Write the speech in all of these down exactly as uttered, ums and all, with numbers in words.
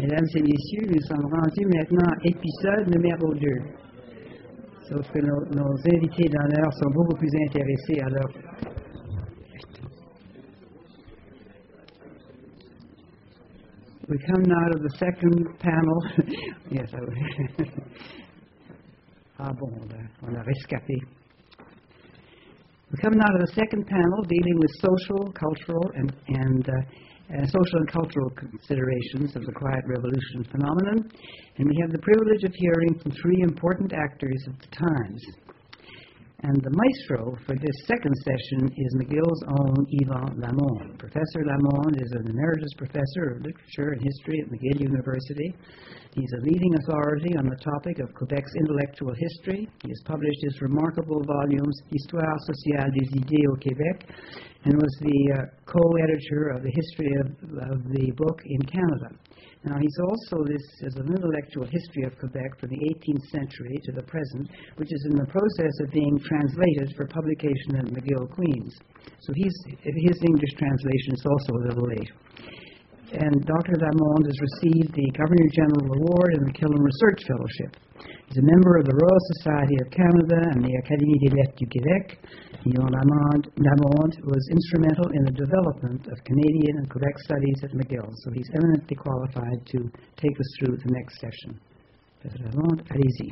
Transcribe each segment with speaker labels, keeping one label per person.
Speaker 1: Mesdames et messieurs, nous sommes rendus maintenant à épisode numéro deux. Sauf que nos, nos invités d'honneur sont beaucoup plus intéressés à leur... We come now to the second panel. Yes, I Ah bon, on a rescapé. We come now to the second panel dealing with social, cultural, and, and uh, uh, social and cultural considerations of the Quiet Revolution phenomenon, and we have the privilege of hearing from three important actors of the times. And the maestro for this second session is McGill's own Yvan Lamond. Professor Lamond is an emeritus professor of literature and history at McGill University. He's a leading authority on the topic of Quebec's intellectual history. He has published his remarkable volumes Histoire sociale des idées au Québec and was the uh, co-editor of the history of, of the book in Canada. Now, he's also this as an intellectual history of Quebec from the eighteenth century to the present, which is in the process of being translated for publication at McGill, Queens. So he's, his English translation is also a little late. And Doctor Lamond has received the Governor General Award and the Killam Research Fellowship. He's a member of the Royal Society of Canada and the Académie des Lettres du Québec. Yvan Lamond, Lamond was instrumental in the development of Canadian and Quebec studies at McGill, so he's eminently qualified to take us through the next session. Professor Lamond, allez-y.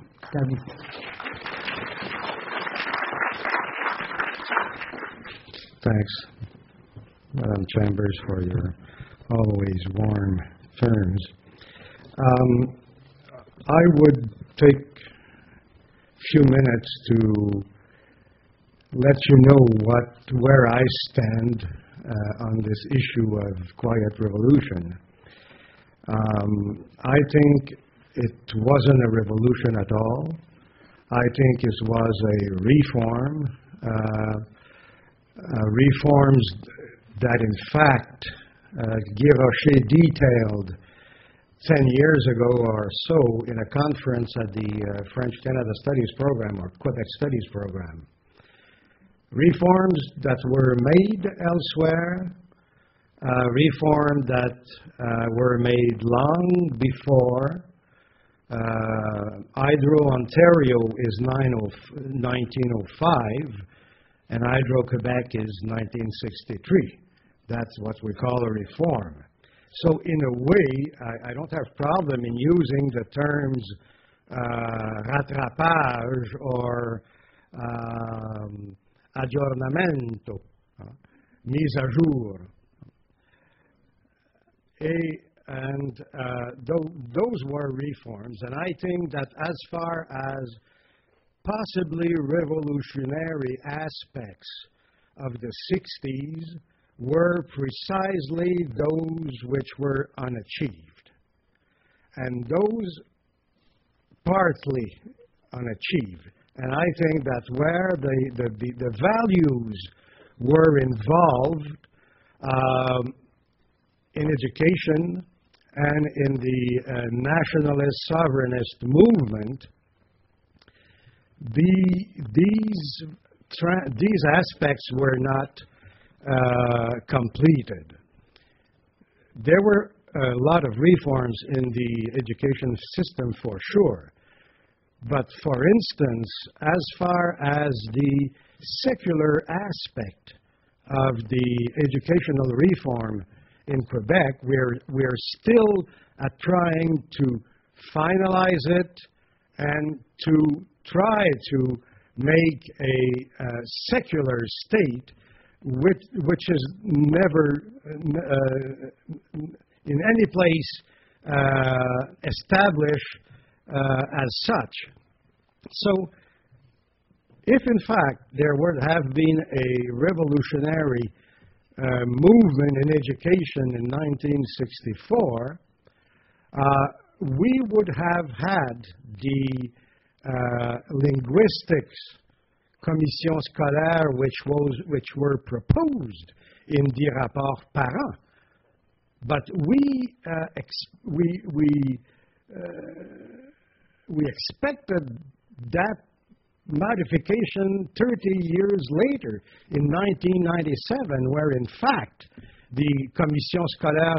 Speaker 2: Thanks, Madam Chambers, for your always warm terms. Um, I would take a few minutes to let you know what where I stand uh, on this issue of Quiet Revolution. Um, I think it wasn't a revolution at all. I think it was a reform, uh, uh, reforms that in fact uh, Guy Rocher detailed ten years ago or so in a conference at the uh, French Canada Studies Program or Quebec Studies Program. Reforms that were made elsewhere, uh, reforms that uh, were made long before. Uh, Hydro Ontario is nineteen oh five, and Hydro Quebec is nineteen sixty-three. That's what we call a reform. So in a way, I, I don't have problem in using the terms uh, rattrapage or um, aggiornamento, uh, mise à jour. A, and uh, th- those were reforms, and I think that as far as possibly revolutionary aspects of the sixties were precisely those which were unachieved. And those partly unachieved. And I think that's where the, the, the, the values were involved um, in education and in the uh, nationalist sovereignist movement. The, these, tra- these aspects were not Uh, completed. There were a lot of reforms in the education system for sure, but for instance, as far as the secular aspect of the educational reform in Quebec, we're, we're still uh, trying to finalize it and to try to make a uh, secular state Which, which is never uh, in any place uh, established uh, as such. So, if in fact there would have been a revolutionary uh, movement in education in nineteen sixty-four, uh, we would have had the uh, linguistics commission scolaire which was which were proposed in the rapport Parent, but we uh, ex- we we uh, we expected that modification thirty years later in nineteen ninety-seven, where in fact the commission scolaire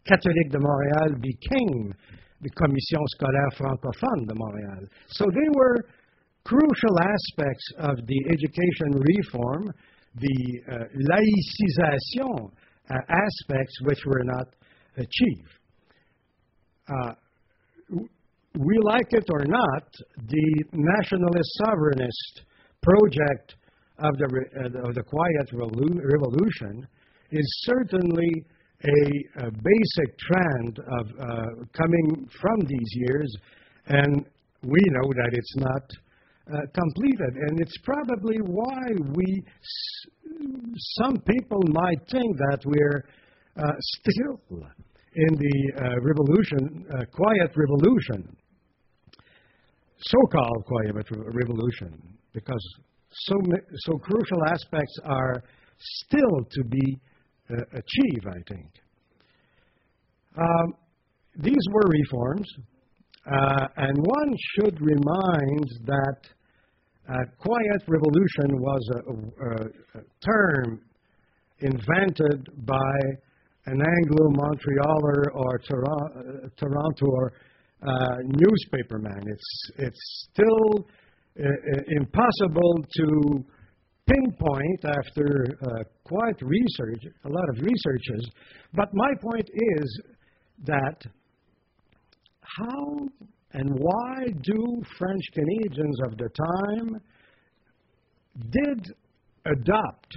Speaker 2: catholique de Montréal became the Commission Scolaire Francophone de Montréal. So they were crucial aspects of the education reform, the uh, laïcisation uh, aspects which were not achieved. Uh, we like it or not, the nationalist sovereignist project of the, uh, of the Quiet Revolu- Revolution is certainly a, a basic trend of uh, coming from these years, and we know that it's not uh, completed. And it's probably why we, some people might think that we're uh, still in the uh, revolution, uh, quiet revolution, so-called quiet revolution, because so, so crucial aspects are still to be uh, achieved, I think. Um, these were reforms, uh, and one should remind that uh, quiet revolution was a, a, a term invented by an Anglo-Montrealer or Tor- Toronto uh, newspaperman. It's, it's still uh, impossible to pinpoint after uh, quite research, a lot of researches. But my point is that how and why do French Canadians of the time did adopt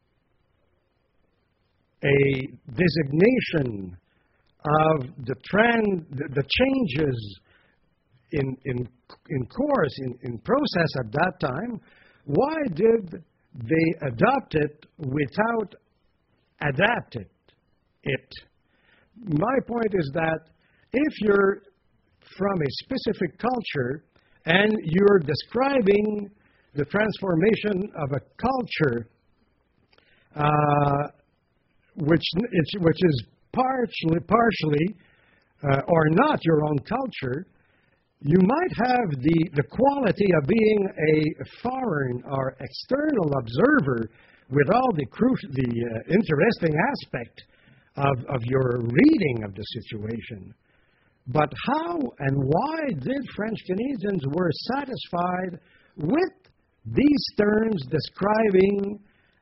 Speaker 2: a designation of the trend, the, the changes in, in, in course, in, in process at that time? Why did they adopt it without adapting it? My point is that if you're from a specific culture and you're describing the transformation of a culture uh, which, which is partially, partially uh, or not your own culture, you might have the, the quality of being a foreign or external observer with all the, cru- the uh, interesting aspect of, of your reading of the situation. But how and why did French Canadians were satisfied with these terms describing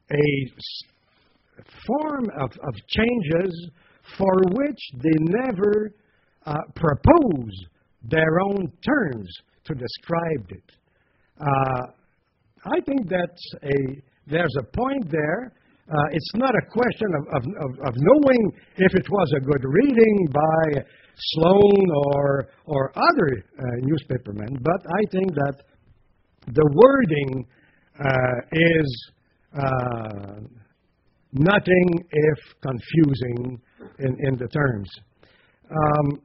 Speaker 2: a form of, of changes for which they never uh, proposed their own terms to describe it? Uh, I think that's a, there's a point there. Uh, it's not a question of, of, of knowing if it was a good reading by Sloan or, or other uh, newspapermen, but I think that the wording uh, is uh, nothing if confusing in, in the terms. Um,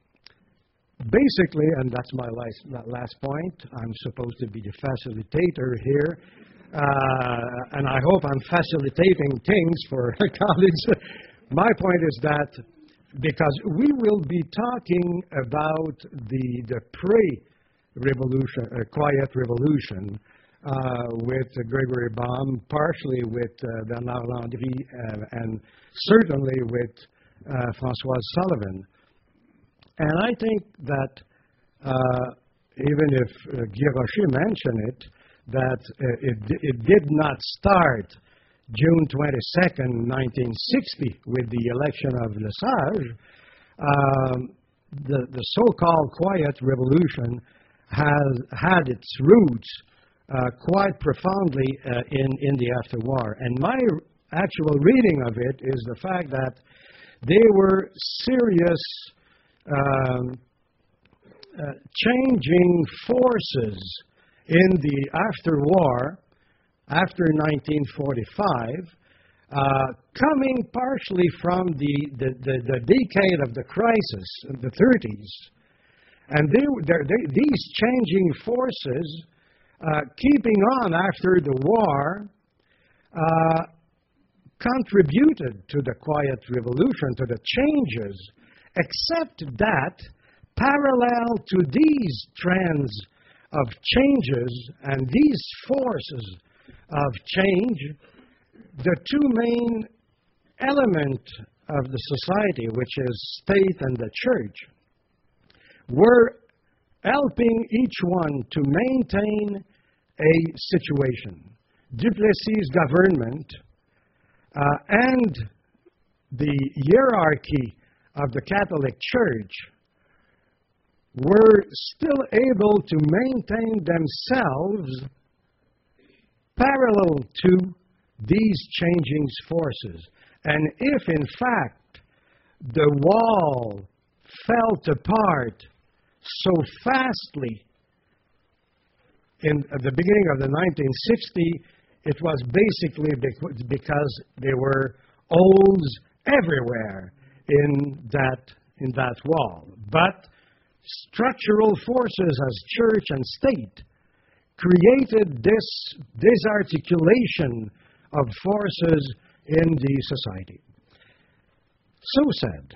Speaker 2: Basically, and that's my last, last point, I'm supposed to be the facilitator here, uh, and I hope I'm facilitating things for colleagues. My point is that because we will be talking about the, the pre-revolution, uh, quiet revolution, uh, with uh, Gregory Baum, partially with uh, Bernard Landry, uh, and certainly with uh, Françoise Sullivan. And I think that uh, even if uh, Guy Rocher mentioned it, that uh, it, it did not start June twenty-second, nineteen sixty, with the election of Lesage. Um, the, the so-called quiet revolution has had its roots uh, quite profoundly uh, in, in the afterwar. And my actual reading of it is the fact that they were serious Um, uh, changing forces in the after-war, after nineteen forty-five, uh, coming partially from the, the, the, the decade of the crisis, the thirties. And they, they, these changing forces, uh, keeping on after the war, uh, contributed to the quiet revolution, to the changes. Except that, parallel to these trends of changes and these forces of change, the two main elements of the society, which is state and the church, were helping each one to maintain a situation. Duplessis' government uh, and the hierarchy of the Catholic Church were still able to maintain themselves parallel to these changing forces. And if, in fact, the wall fell apart so fastly in the beginning of the nineteen sixties, it was basically because there were holes everywhere in that, in that wall. But structural forces as church and state created this disarticulation of forces in the society. So said,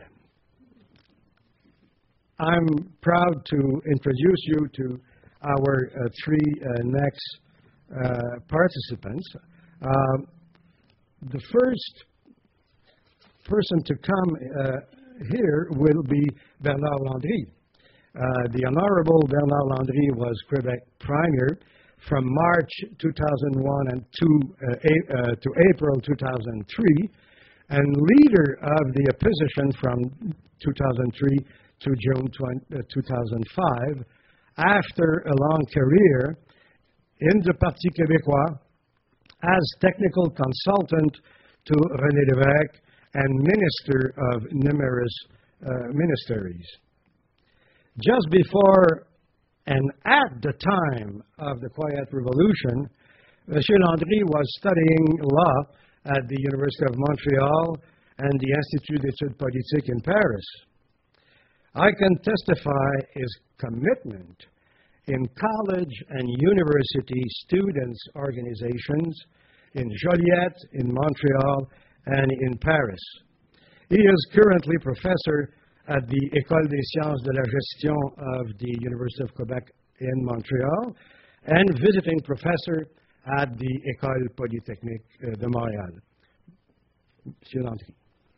Speaker 2: I'm proud to introduce you to our uh, three uh, next uh, participants. Uh, the first person to come uh, here will be Bernard Landry. Uh, the Honorable Bernard Landry was Quebec Premier from March two thousand one and to, uh, a, uh, to April two thousand three, and leader of the opposition from two thousand three to June two thousand five, after a long career in the Parti Québécois as technical consultant to René Lévesque and minister of numerous uh, ministries. Just before and at the time of the Quiet Revolution, Monsieur Landry was studying law at the University of Montreal and the Institut d'études politiques in Paris. I can testify his commitment in college and university students' organizations in Joliette, in Montreal, and in Paris. He is currently professor at the École des sciences de la gestion of the University of Quebec in Montreal and visiting professor at the École Polytechnique de Montréal. Monsieur Landry.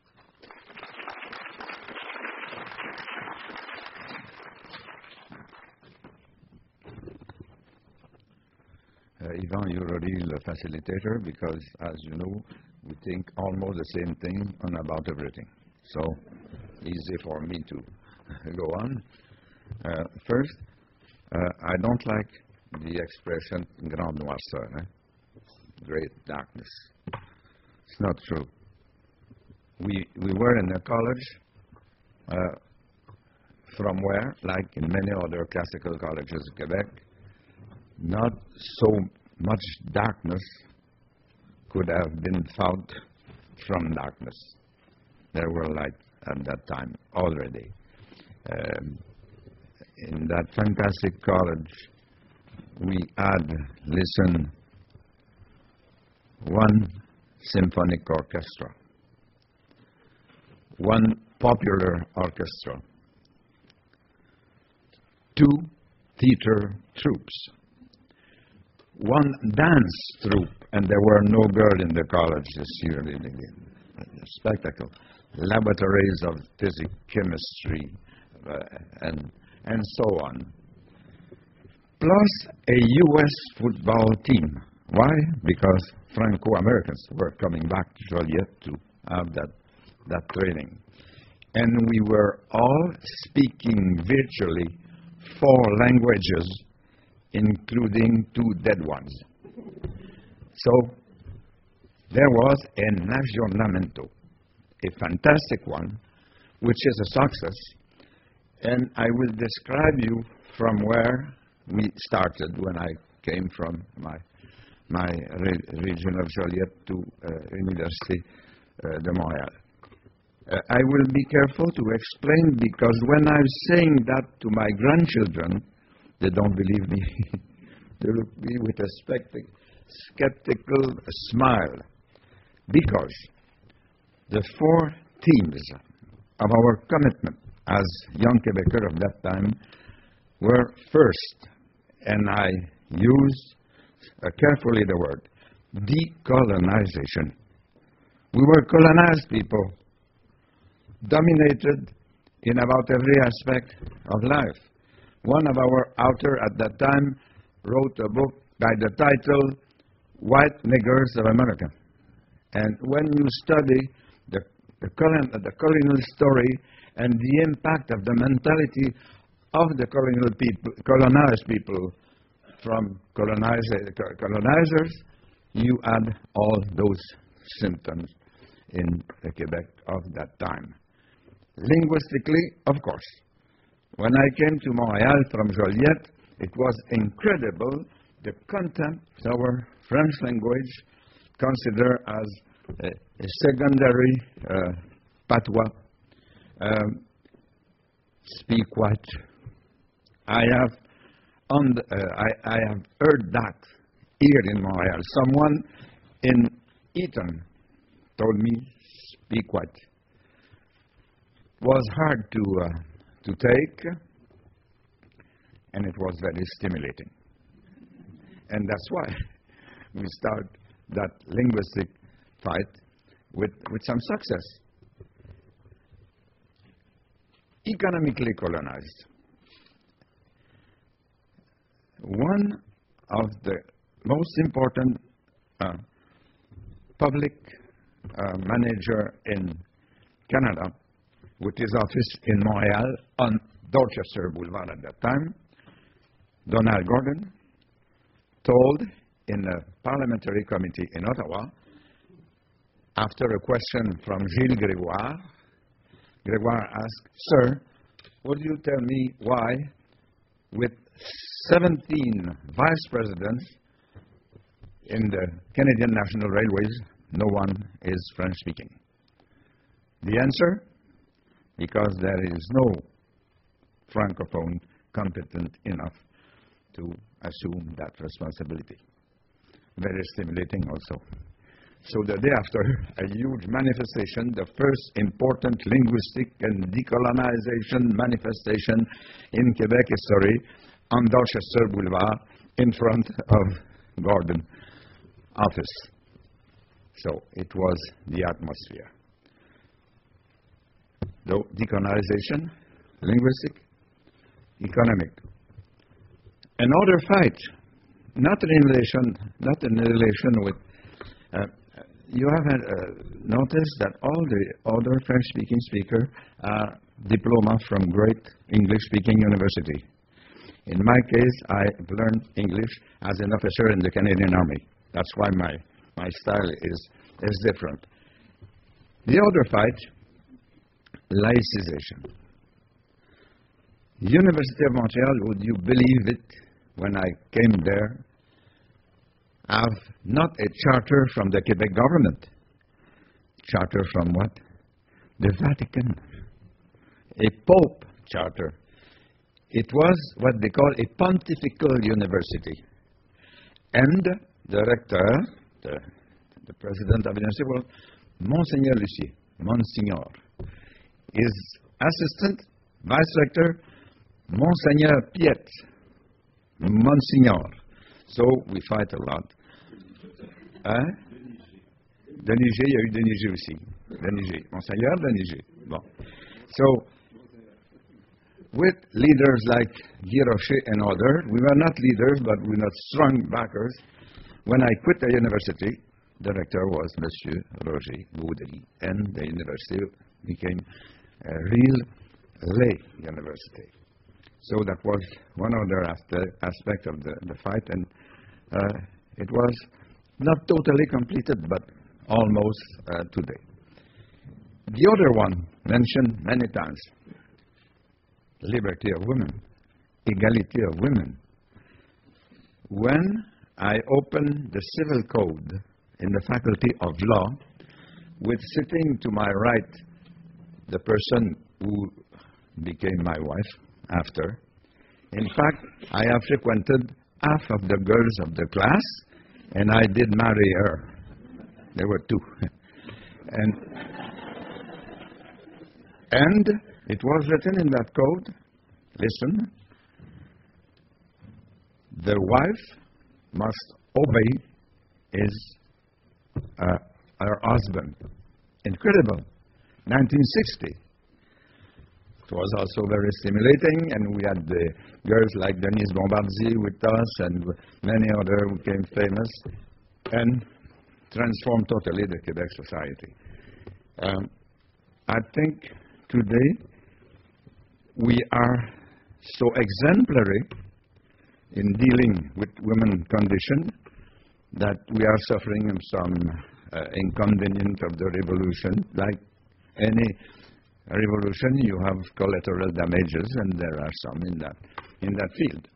Speaker 3: Uh, Yvan, you're really the facilitator because, as you know, we think almost the same thing on about everything. So, easy for me to go on. Uh, first, uh, I don't like the expression grande noirceur, eh? Great darkness. It's not true. We, we were in a college uh, from where, like in many other classical colleges in Quebec, not so much darkness could have been found from darkness. There were like at that time already. Um, in that fantastic college, we had listened one symphonic orchestra, one popular orchestra, two theater troops, one dance troupe, and there were no girls in the college this year. The spectacle, laboratories of physics, chemistry, uh, and and so on. Plus a U S football team. Why? Because Franco-Americans were coming back to Joliette to have that that training, and we were all speaking virtually four languages, including two dead ones. So there was an aggiornamento, a fantastic one, which is a success, and I will describe you from where we started when I came from my my re- region of Joliette to uh, Université uh, de Montréal. Uh, I will be careful to explain because when I'm saying that to my grandchildren, they don't believe me. They look at me with a spectic- skeptical smile. Because the four themes of our commitment as young Quebecers of that time were first, and I use uh, carefully the word, decolonization. We were colonized people. dominated in about every aspect of life. One of our authors at that time wrote a book by the title White Niggers of America. And when you study the, the, colon, the colonial story and the impact of the mentality of the colonial people, colonized people from colonizer, colonizers, you add all those symptoms in the Quebec of that time. Linguistically, of course. When I came to Montreal from Joliette, it was incredible the contempt our French language considered as a, a secondary uh, patois. Um, speak what? I have, on the, uh, I, I have heard that here in Montreal. Someone in Eton told me, speak what? It was hard to, uh, to take, and it was very stimulating. And that's why we start that linguistic fight with, with some success. Economically colonized. One of the most important uh, public uh, manager in Canada, with his office in Montreal on Dorchester Boulevard at that time, Donald Gordon, told in a parliamentary committee in Ottawa, after a question from Gilles Grégoire, Grégoire asked, "Sir, would you tell me why, with seventeen vice presidents in the Canadian National Railways, no one is French-speaking?" The answer? Because there is no francophone competent enough to assume that responsibility. Very stimulating also. So the day after, a huge manifestation, the first important linguistic and decolonization manifestation in Quebec history, on Dorchester Boulevard, in front of Gordon office. So it was the atmosphere. So decolonization, linguistic, economic. Another fight, not in relation, not in relation with. Uh, you have uh, noticed that all the other French-speaking speakers are diploma from great English-speaking university. In my case, I learned English as an officer in the Canadian Army. That's why my, my style is, is different. The other fight, laicization. University of Montreal, would you believe it, when I came there, have not a charter from the Quebec government. Charter from what? The Vatican. A Pope charter. It was what they call a pontifical university. And the rector, the, the president of the university, was Monseigneur Lucier, Monsignor. His assistant, vice rector, Monseigneur Piet, Monsignor. So we fight a lot. Hein? Denis G, il y a eu Denis G aussi. Denis G. Monseigneur Denis G. Bon. So, with leaders like Guy Rocher and others, we were not leaders, but we were not strong backers. When I quit the university, the rector was Monsieur Roger Gaudry, and the university became a real lay university. So that was one other aspect of the, the fight, and uh, it was not totally completed, but almost uh, today. The other one, mentioned many times, liberty of women, equality of women. When I opened the civil code in the Faculty of Law, with sitting to my right the person who became my wife after, in fact, I have frequented half of the girls of the class, and I did marry her. There were two. and, and it was written in that code, listen, the wife must obey his, uh, her husband. Incredible. nineteen sixty. It was also very stimulating, and we had the girls like Denise Bombardier with us, and many others who became famous and transformed totally the Quebec society. Um, I think today we are so exemplary in dealing with women's condition that we are suffering some uh, inconvenience of the revolution. Like any revolution, you have collateral damages, and there are some in that in that field.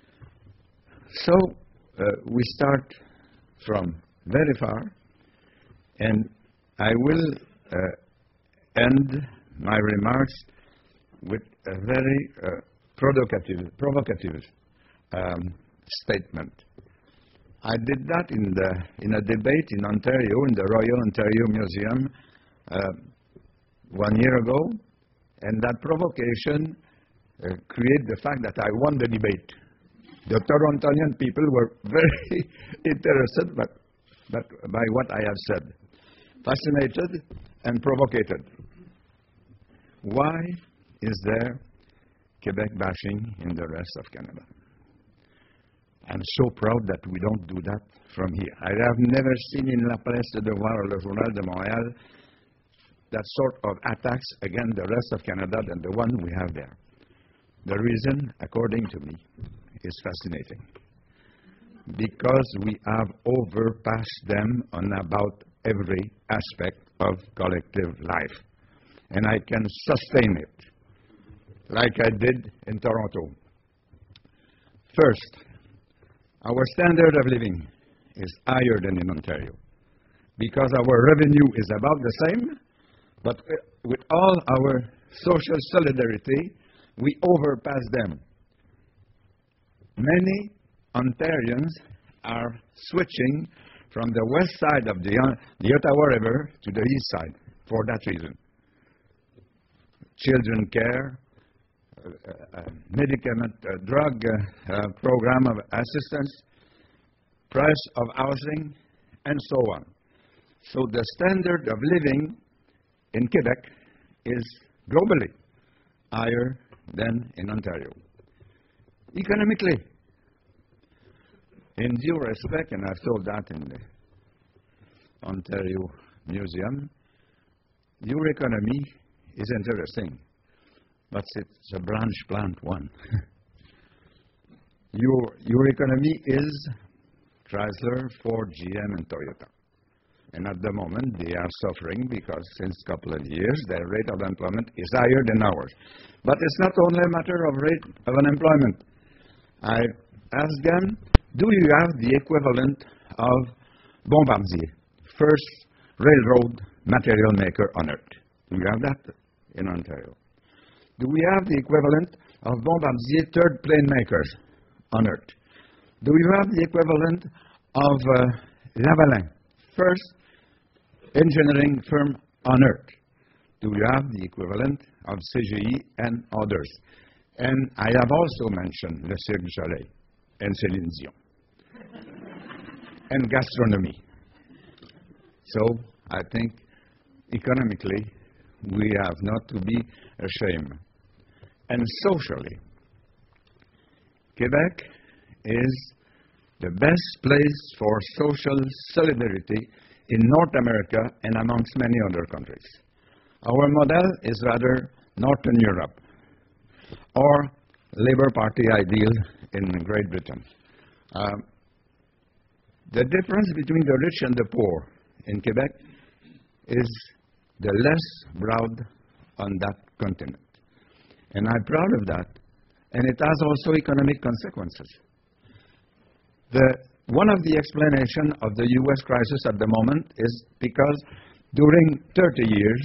Speaker 3: So uh, we start from very far, and I will uh, end my remarks with a very uh, provocative, provocative um, statement. I did that in the in a debate in Ontario, in the Royal Ontario Museum, uh, one year ago, and that provocation uh, created the fact that I won the debate. The Torontonian people were very interested but, but by what I have said, fascinated and provocated. Why is there Quebec bashing in the rest of Canada? I'm so proud that we don't do that from here. I have never seen in La Presse de Devoir or Le Journal de Montréal that sort of attacks against the rest of Canada than the one we have there. The reason, according to me, is fascinating. Because we have overpassed them on about every aspect of collective life. And I can sustain it, like I did in Toronto. First, our standard of living is higher than in Ontario because our revenue is about the same, but with all our social solidarity, we overpass them. Many Ontarians are switching from the west side of the, the Ottawa River to the east side for that reason. Children care, uh, uh, medicament, uh, drug uh, uh, program of assistance, price of housing, and so on. So the standard of living in Quebec is globally higher than in Ontario. Economically, in due respect, and I've told that in the Ontario Museum, your economy is interesting, but it's a branch plant one. your, your economy is Chrysler, Ford, G M, and Toyota. And at the moment, they are suffering because since a couple of years, their rate of employment is higher than ours. But it's not only a matter of rate of unemployment. I asked them, do you have the equivalent of Bombardier, first railroad material maker on earth? Do you have that in Ontario? Do we have the equivalent of Bombardier, third plane makers on earth? Do you have the equivalent of uh, Lavalin, first engineering firm on earth? Do you have the equivalent of C G E and others? And I have also mentioned Le Cirque du Soleil and Céline Dion and gastronomy. So I think economically we have not to be ashamed. And socially, Quebec is the best place for social solidarity in North America and amongst many other countries. Our model is rather Northern Europe or Labour Party ideal in Great Britain. Um, the difference between the rich and the poor in Quebec is the less broad on that continent. And I'm proud of that. And it has also economic consequences. The, one of the explanations of the U S crisis at the moment is because during thirty years,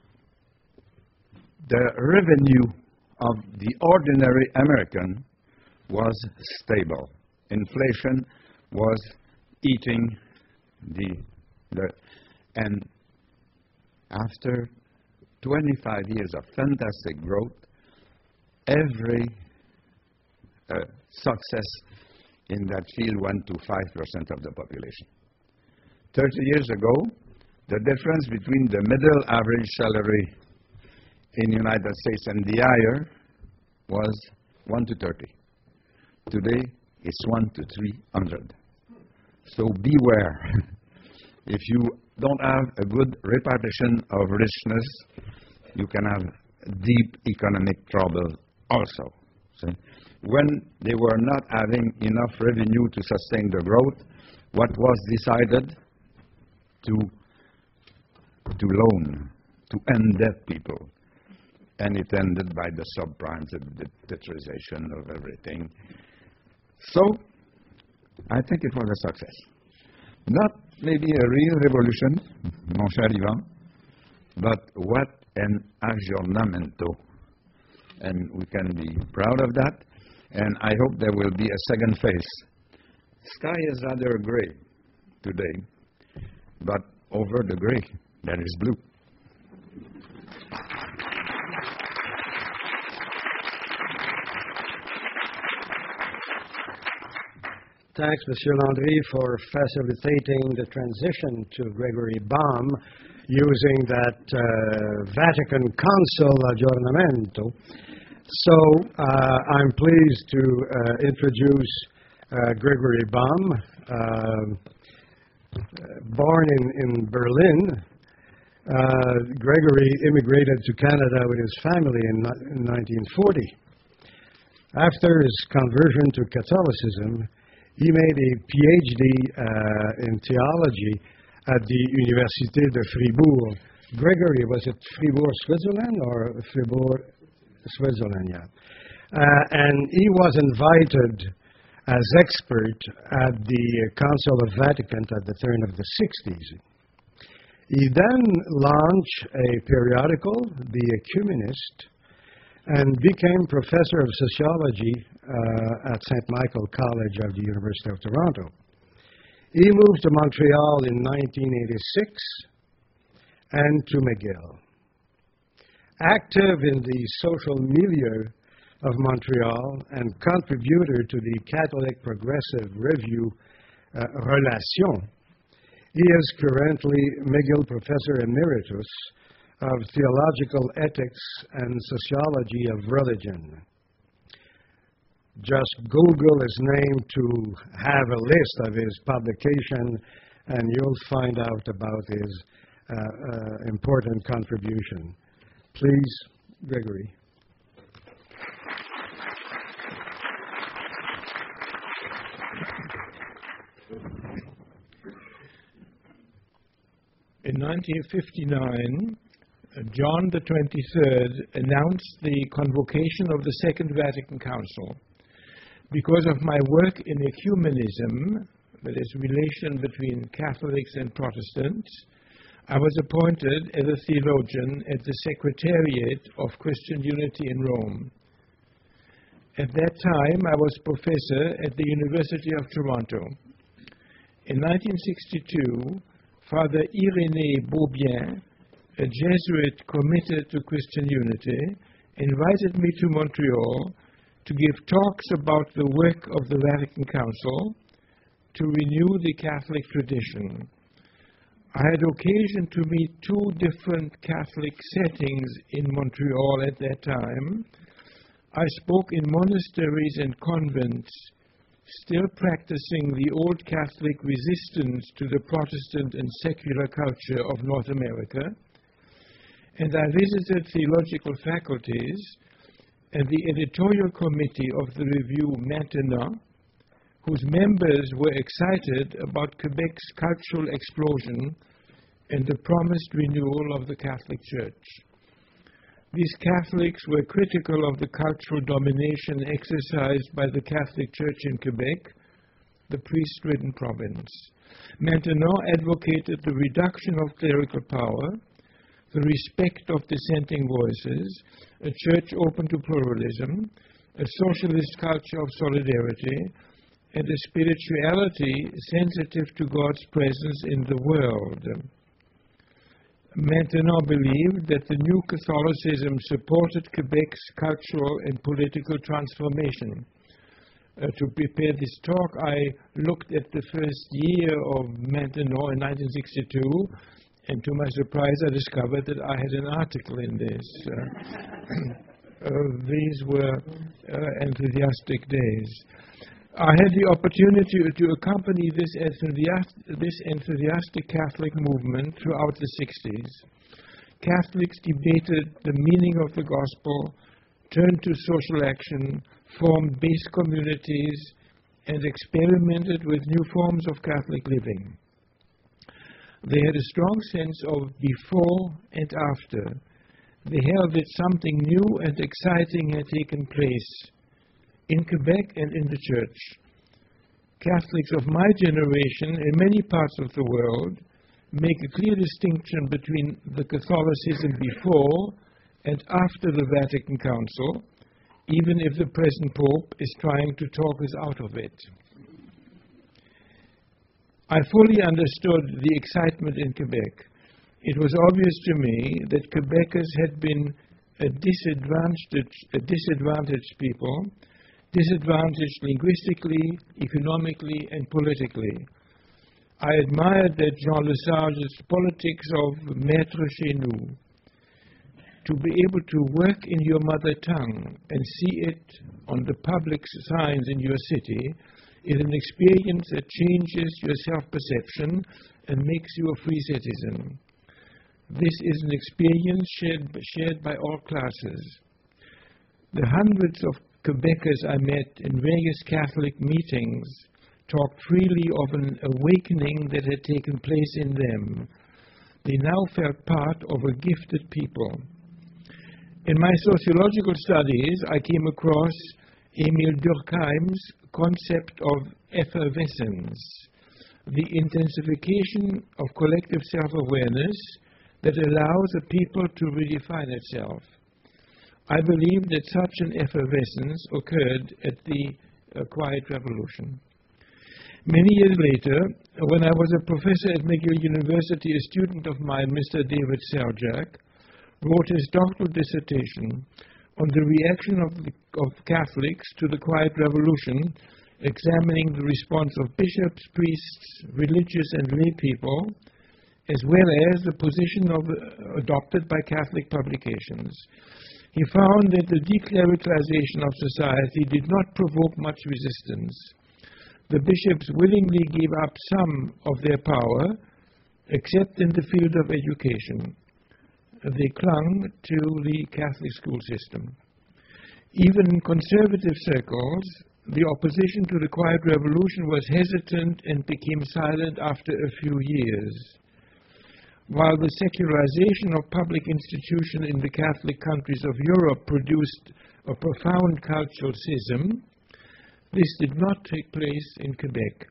Speaker 3: the revenue of the ordinary American was stable. Inflation was eating the, the and after twenty-five years of fantastic growth, every uh, success in that field went to five percent of the population. thirty years ago, the difference between the middle average salary in the United States, and the higher was one to thirty. Today, it's one to three hundred. So beware. If you don't have a good repartition of richness, you can have deep economic trouble also. See? When they were not having enough revenue to sustain the growth, what was decided? To, to loan, to endebt people. And it ended by the subprimes, the titrization of everything. So, I think it was a success. Not maybe a real revolution, mon cher Ivan, but what an aggiornamento. And we can be proud of that, and I hope there will be a second phase. Sky is rather gray today, but over the gray, there is blue.
Speaker 2: Thanks, Monsieur Landry, for facilitating the transition to Gregory Baum using that uh, Vatican Council aggiornamento. So uh, I'm pleased to uh, introduce uh, Gregory Baum, uh, born in, in Berlin. Uh, Gregory immigrated to Canada with his family in, in nineteen forty. After his conversion to Catholicism, he made a PhD uh, in theology at the Université de Fribourg. Gregory, was it Fribourg, Switzerland, or Fribourg, Switzerland, yeah. Uh, and he was invited as expert at the Council of Vatican at the turn of the sixties. He then launched a periodical, The Ecumenist, and became professor of sociology uh, at Saint Michael College of the University of Toronto. He moved to Montreal in nineteen eighty-six and to McGill. Active in the social milieu of Montreal and contributor to the Catholic Progressive Review uh, Relation, he is currently McGill Professor Emeritus of Theological Ethics and Sociology of Religion. Just Google his name to have a list of his publication, and you'll find out about his uh, uh, important contribution. Please, Gregory.
Speaker 4: In nineteen fifty-nine, John the twenty-third announced the convocation of the Second Vatican Council. Because of my work in ecumenism, that is, relation between Catholics and Protestants, I was appointed as a theologian at the Secretariat of Christian Unity in Rome. At that time, I was professor at the University of Toronto. In nineteen sixty-two, Father Irénée Beaubien, a Jesuit committed to Christian unity, invited me to Montreal to give talks about the work of the Vatican Council to renew the Catholic tradition. I had occasion to meet two different Catholic settings in Montreal at that time. I spoke in monasteries and convents, still practicing the old Catholic resistance to the Protestant and secular culture of North America, and I visited theological faculties and the editorial committee of the review Maintenant, whose members were excited about Quebec's cultural explosion and the promised renewal of the Catholic Church. These Catholics were critical of the cultural domination exercised by the Catholic Church in Quebec, the priest-ridden province. Maintenant advocated the reduction of clerical power, the respect of dissenting voices, a church open to pluralism, a socialist culture of solidarity, and a spirituality sensitive to God's presence in the world. Maintenant believed that the new Catholicism supported Quebec's cultural and political transformation. Uh, to prepare this talk, I looked at the first year of Maintenant in nineteen sixty-two And to my surprise, I discovered that I had an article in this. Uh, uh, these were uh, enthusiastic days. I had the opportunity to accompany this, enthusiast, this enthusiastic Catholic movement throughout the sixties. Catholics debated the meaning of the gospel, turned to social action, formed base communities, and experimented with new forms of Catholic living. They had a strong sense of before and after. They held that something new and exciting had taken place in Quebec and in the Church. Catholics of my generation in many parts of the world make a clear distinction between the Catholicism before and after the Vatican Council, even if the present Pope is trying to talk us out of it. I fully understood the excitement in Quebec. It was obvious to me that Quebecers had been a disadvantaged, a disadvantaged people, disadvantaged linguistically, economically, and politically. I admired that Jean Lesarge's politics of Maître chez nous. To be able to work in your mother tongue and see it on the public signs in your city is an experience that changes your self-perception and makes you a free citizen. This is an experience shared, shared by all classes. The hundreds of Quebecers I met in various Catholic meetings talked freely of an awakening that had taken place in them. They now felt part of a gifted people. In my sociological studies, I came across Emile Durkheim's concept of effervescence, the intensification of collective self-awareness that allows a people to redefine itself. I believe that such an effervescence occurred at the uh, Quiet Revolution. Many years later, when I was a professor at McGill University, a student of mine, Mister David Seljak, wrote his doctoral dissertation on the reaction of, the, of Catholics to the Quiet Revolution, examining the response of bishops, priests, religious and lay people, as well as the position of, uh, adopted by Catholic publications. He found that the declericalization of society did not provoke much resistance. The bishops willingly gave up some of their power, except in the field of education. They clung to the Catholic school system. Even in conservative circles, the opposition to the Quiet Revolution was hesitant and became silent after a few years. While the secularization of public institutions in the Catholic countries of Europe produced a profound cultural schism, this did not take place in Quebec.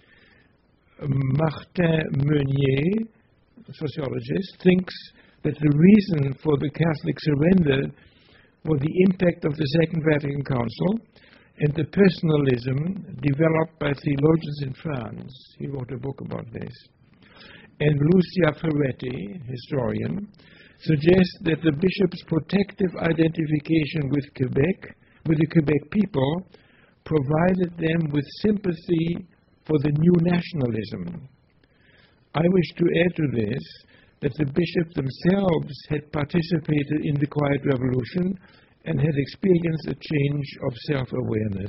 Speaker 4: Martin Meunier, a sociologist, thinks that the reason for the Catholic surrender was the impact of the Second Vatican Council and the personalism developed by theologians in France. He wrote a book about this. And Lucia Ferretti, historian, suggests that the bishop's protective identification with Quebec, with the Quebec people, provided them with sympathy for the new nationalism. I wish to add to this that the bishops themselves had participated in the Quiet Revolution and had experienced a change of self-awareness.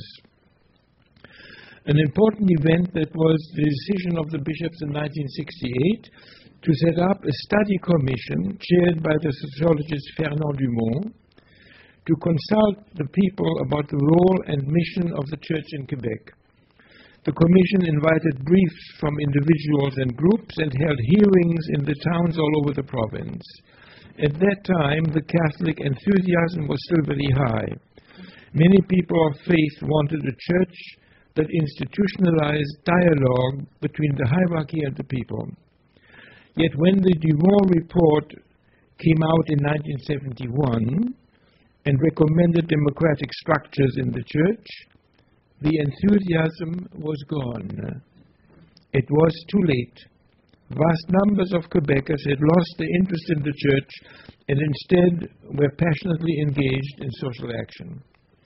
Speaker 4: An important event that was the decision of the bishops in nineteen sixty-eight to set up a study commission chaired by the sociologist Fernand Dumont to consult the people about the role and mission of the Church in Quebec. The commission invited briefs from individuals and groups and held hearings in the towns all over the province. At that time, the Catholic enthusiasm was still very high. Many people of faith wanted a church that institutionalized dialogue between the hierarchy and the people. Yet when the Dumont report came out in nineteen seventy-one and recommended democratic structures in the church, the enthusiasm was gone. It was too late. Vast numbers of Quebecers had lost their interest in the church and instead were passionately engaged in social action.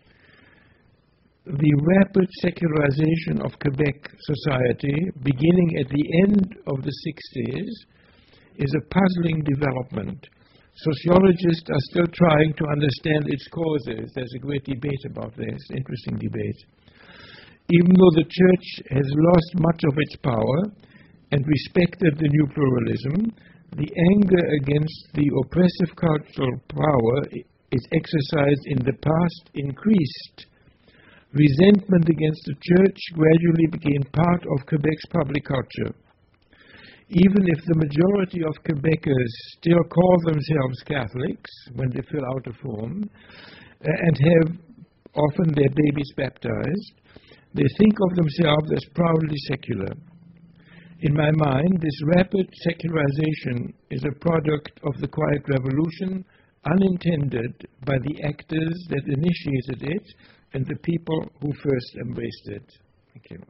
Speaker 4: The rapid secularization of Quebec society, beginning at the end of the sixties, is a puzzling development. Sociologists are still trying to understand its causes. There's a great debate about this, interesting debate. Even though the Church has lost much of its power and respected the new pluralism, the anger against the oppressive cultural power is exercised in the past increased. Resentment against the Church gradually became part of Quebec's public culture. Even if the majority of Quebecers still call themselves Catholics when they fill out a form uh, and have often their babies baptized, they think of themselves as proudly secular. In my mind, this rapid secularization is a product of the Quiet Revolution, unintended by the actors that initiated it and the people who first embraced it. Thank you.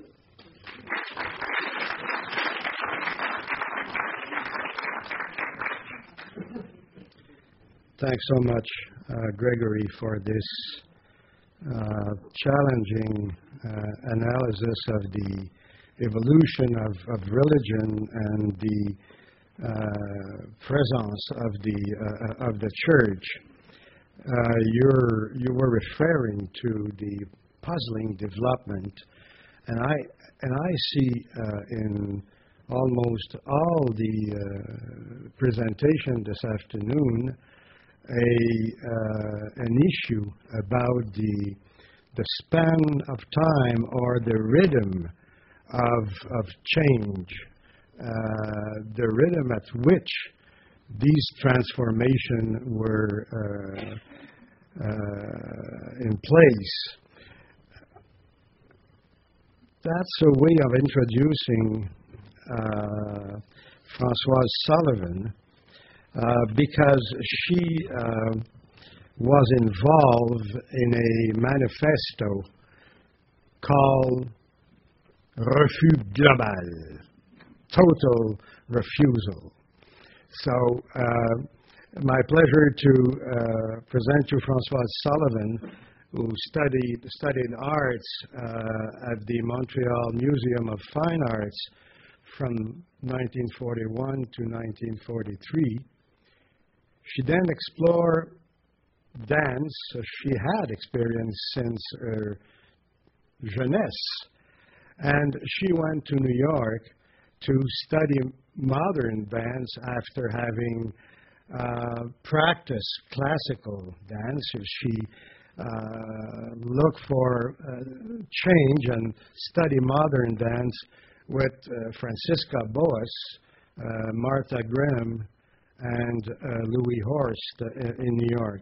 Speaker 2: Thanks so much, uh, Gregory, for this uh, challenging uh, analysis of the evolution of, of religion and the uh, presence of the uh, of the Church. Uh, you're you were referring to the puzzling development, and I and I see uh, in almost all the uh, presentation this afternoon a uh, an issue about the the span of time or the rhythm of of change, uh, the rhythm at which these transformations were uh, uh, in place. That's a way of introducing uh, Françoise Sullivan, uh, because she uh, was involved in a manifesto called Refus Global, total refusal. So, uh, my pleasure to uh, present you Françoise Sullivan, who studied studied arts uh, at the Montreal Museum of Fine Arts from nineteen forty-one to nineteen forty-three. She then explored dance. So she had experience since her jeunesse, and she went to New York to study modern dance after having uh, practiced classical dance. She uh, looked for uh, change and studied modern dance with uh, Francisca Boas, uh, Martha Graham, and uh, Louis Horst uh, in New York.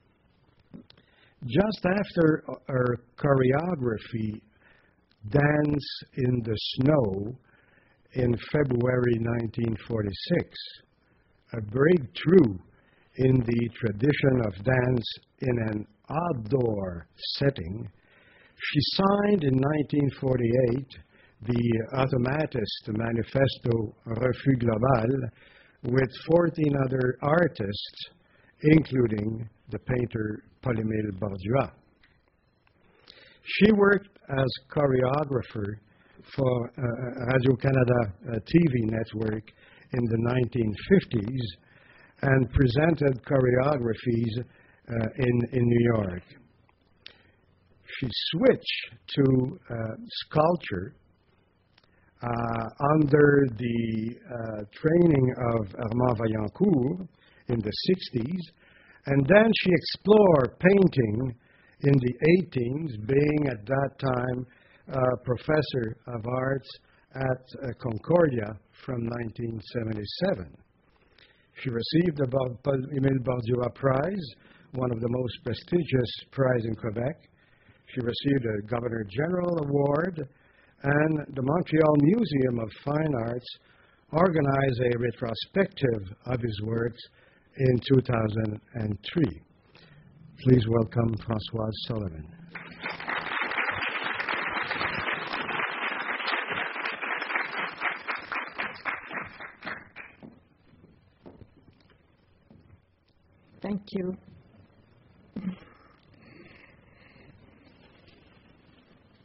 Speaker 2: Just after her choreography, Dance in the Snow, in February nineteen forty-six, a breakthrough in the tradition of dance in an outdoor setting, she signed in nineteen forty-eight the Automatist Manifesto Refus Global with fourteen other artists, including the painter Paul-Émile Bordua. She worked as choreographer for uh, Radio-Canada uh, T V network in the nineteen fifties and presented choreographies uh, in, in New York. She switched to uh, sculpture uh, under the uh, training of Armand Vaillancourt in the sixties, and then she explored painting in the eighteens, being at that time a professor of arts at uh, Concordia from nineteen seventy-seven. She received the Paul-Émile Bordua Prize, one of the most prestigious prizes in Quebec. She received a Governor General Award, and the Montreal Museum of Fine Arts organized a retrospective of his works in two thousand three. Please welcome Françoise Sullivan.
Speaker 1: Thank you.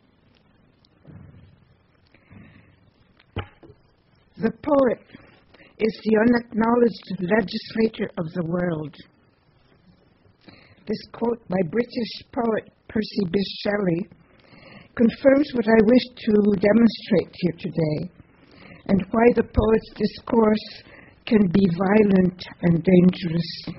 Speaker 1: The poet
Speaker 5: is the unacknowledged legislator of the world. This quote by British poet Percy Bysshe Shelley confirms what I wish to demonstrate here today, and why the poet's discourse can be violent and dangerous.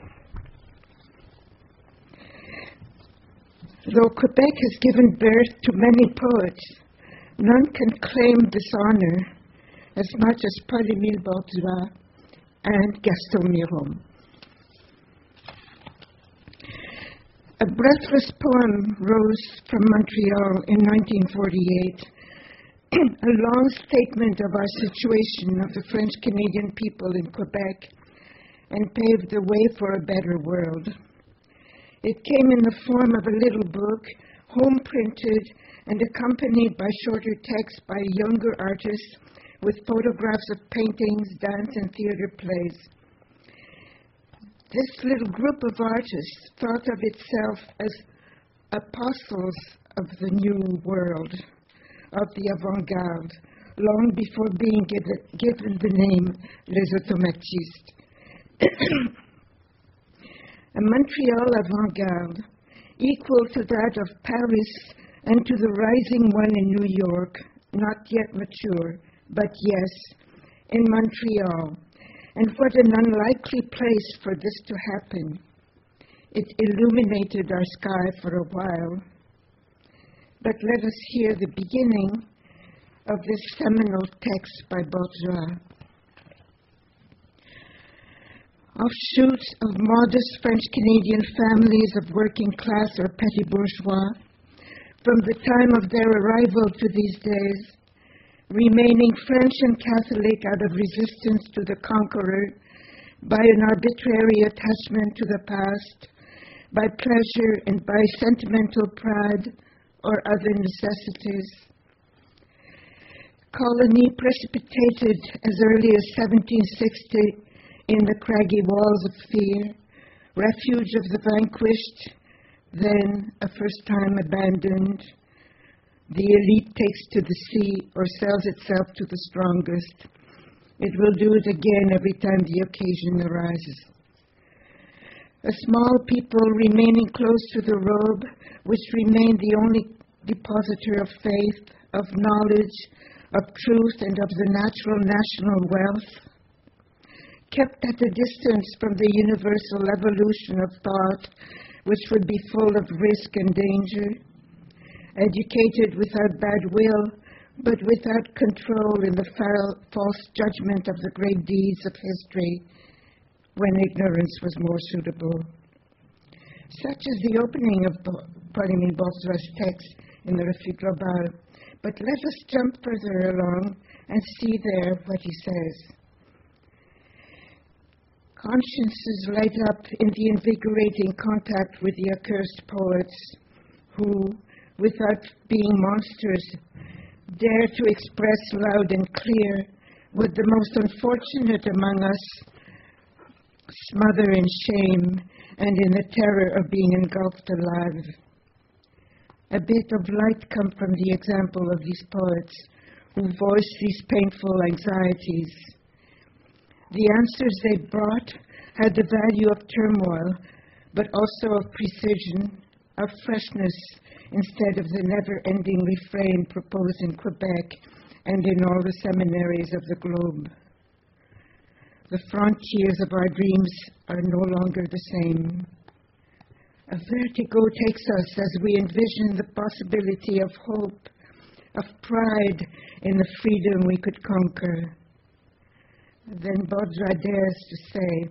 Speaker 5: Though Quebec has given birth to many poets, none can claim this honor as much as Paul-Émile Bordua and Gaston Miron. A breathless poem rose from Montreal in nineteen forty-eight, a long statement of our situation of the French-Canadian people in Quebec, and paved the way for a better world. It came in the form of a little book, home-printed and accompanied by shorter text by younger artists with photographs of paintings, dance, and theater plays. This little group of artists thought of itself as apostles of the new world, of the avant-garde, long before being given, given the name Les Automatistes. A Montreal avant-garde, equal to that of Paris and to the rising one in New York, not yet mature, but yes, in Montreal. And what an unlikely place for this to happen. It illuminated our sky for a while. But let us hear the beginning of this seminal text by Bordua. Offshoots of modest French-Canadian families of working class or petty bourgeois, from the time of their arrival to these days, remaining French and Catholic out of resistance to the conqueror, by an arbitrary attachment to the past, by pleasure and by sentimental pride or other necessities. Colony precipitated as early as seventeen sixty in the craggy walls of fear, refuge of the vanquished, then a first time abandoned. The elite takes to the sea or sells itself to the strongest. It will do it again every time the occasion arises. A small people remaining close to the robe, which remained the only depositor of faith, of knowledge, of truth, and of the natural national wealth, kept at a distance from the universal evolution of thought, which would be full of risk and danger, educated without bad will, but without control in the foul, false judgment of the great deeds of history, when ignorance was more suitable. Such is the opening of Paul-Émile Bordua's text in the Refus Global. But let us jump further along and see there what he says. Consciences light up in the invigorating contact with the accursed poets who, without being monsters, dare to express loud and clear what the most unfortunate among us smother in shame and in the terror of being engulfed alive. A bit of light comes from the example of these poets who voice these painful anxieties. The answers they brought had the value of turmoil, but also of precision, of freshness, instead of the never-ending refrain proposed in Quebec and in all the seminaries of the globe. The frontiers of our dreams are no longer the same. A vertigo takes us as we envision the possibility of hope, of pride in the freedom we could conquer. Then Bordua dares to say,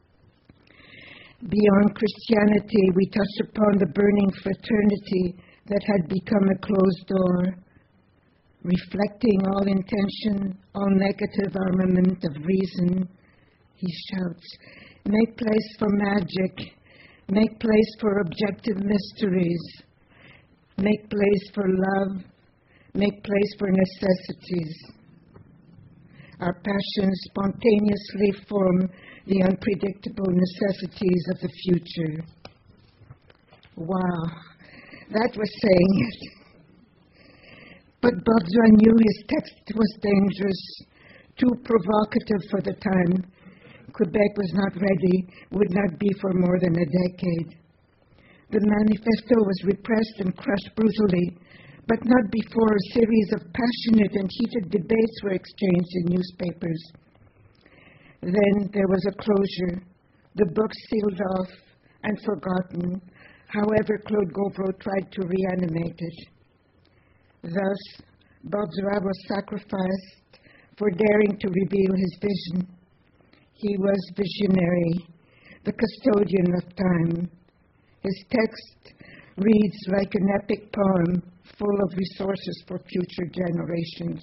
Speaker 5: beyond Christianity, we touch upon the burning fraternity that had become a closed door, reflecting all intention, all negative armament of reason. He shouts, make place for magic, make place for objective mysteries, make place for love, make place for necessities. Our passions spontaneously form the unpredictable necessities of the future. Wow, that was saying it. But Bordua knew his text was dangerous, too provocative for the time. Quebec was not ready, would not be for more than a decade. The manifesto was repressed and crushed brutally, but not before a series of passionate and heated debates were exchanged in newspapers. Then there was a closure, the book sealed off and forgotten, however Claude Gauvreau tried to reanimate it. Thus, Bordura was sacrificed for daring to reveal his vision. He was visionary, the custodian of time. His text reads like an epic poem full of resources for future generations.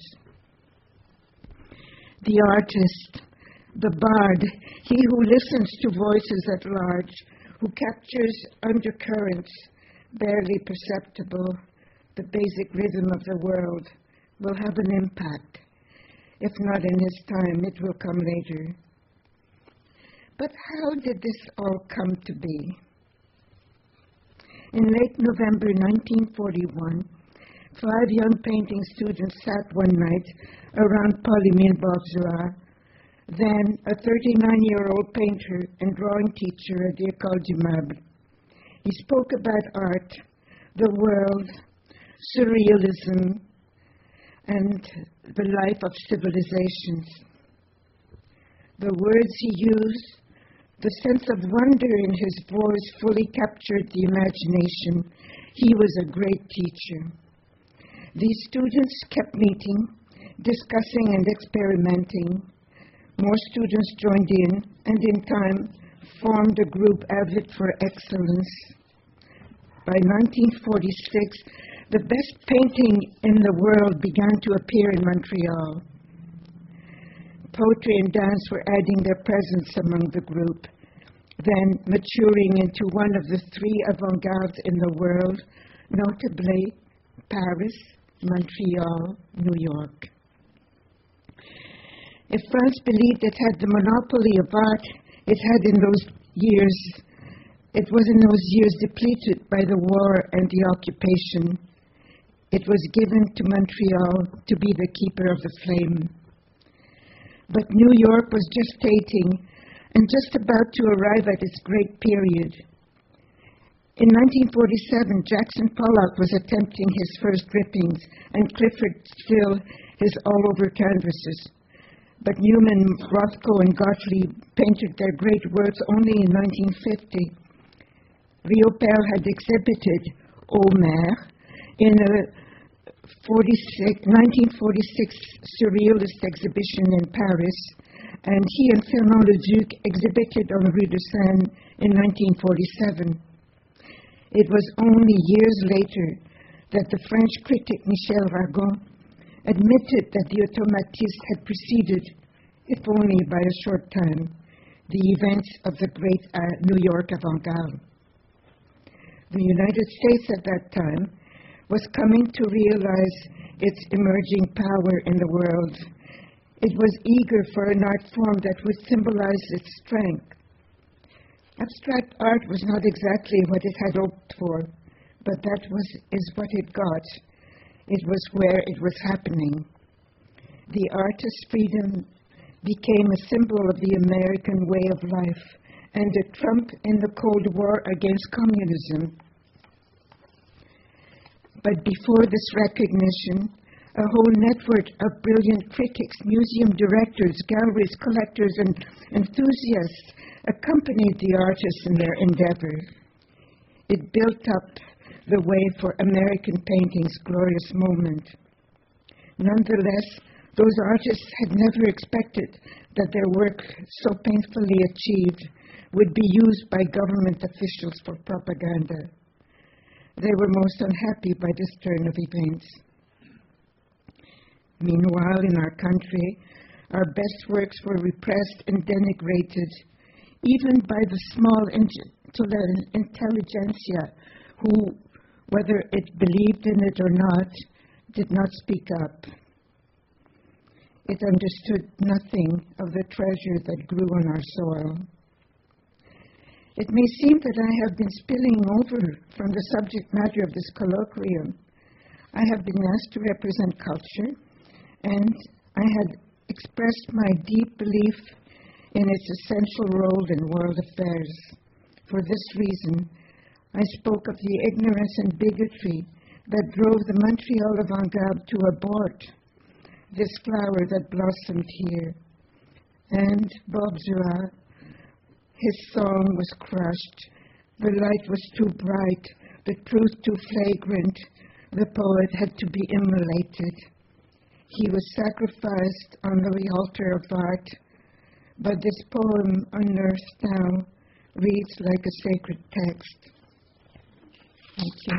Speaker 5: The artist, the bard, he who listens to voices at large, who captures undercurrents barely perceptible, the basic rhythm of the world, will have an impact. If not in his time, it will come later. But how did this all come to be? In late November nineteen forty-one, five young painting students sat one night around Paul-Émile Bordura, then a thirty-nine-year-old painter and drawing teacher at the École du Meuble. He spoke about art, the world, surrealism, and the life of civilizations. The words he used, the sense of wonder in his voice fully captured the imagination. He was a great teacher. These students kept meeting, discussing and experimenting. More students joined in, and in time formed a group avid for excellence. By nineteen forty-six, the best painting in the world began to appear in Montreal. Poetry and dance were adding their presence among the group, then maturing into one of the three avant-gardes in the world, notably Paris, Montreal, New York. If France believed it had the monopoly of art it had in those years, it was in those years depleted by the war and the occupation. It was given to Montreal to be the keeper of the flame. But New York was gestating and just about to arrive at its great period. In nineteen forty-seven, Jackson Pollock was attempting his first drippings, and Clifford still his all-over canvases. But Newman, Rothko, and Gottlieb painted their great works only in nineteen fifty. Riopelle had exhibited Au Maire in a nineteen forty-six surrealist exhibition in Paris, and he and Fernand Leduc exhibited on Rue de Seine in nineteen forty-seven. It was only years later that the French critic Michel Ragon admitted that the automatiste had preceded, if only by a short time, the events of the great uh, New York avant-garde. The United States at that time was coming to realize its emerging power in the world. It was eager for an art form that would symbolize its strength. Abstract art was not exactly what it had hoped for, but that was is what it got. It was where it was happening. The artist's freedom became a symbol of the American way of life and a trump in the Cold War against communism. But before this recognition, a whole network of brilliant critics, museum directors, galleries, collectors, and enthusiasts accompanied the artists in their endeavor. It built up the way for American painting's glorious moment. Nonetheless, those artists had never expected that their work, so painfully achieved, would be used by government officials for propaganda. They were most unhappy by this turn of events. Meanwhile, in our country, our best works were repressed and denigrated, even by the small intelligentsia who, whether it believed in it or not, did not speak up. It understood nothing of the treasure that grew on our soil. It may seem that I have been spilling over from the subject matter of this colloquium. I have been asked to represent culture, and I had expressed my deep belief in its essential role in world affairs. For this reason, I spoke of the ignorance and bigotry that drove the Montreal avant-garde to abort this flower that blossomed here. And Bob Zura, his song was crushed. The light was too bright, the truth too flagrant. The poet had to be immolated. He was sacrificed on the altar of art, but this poem, unearthed now, reads like a sacred text. Thank you.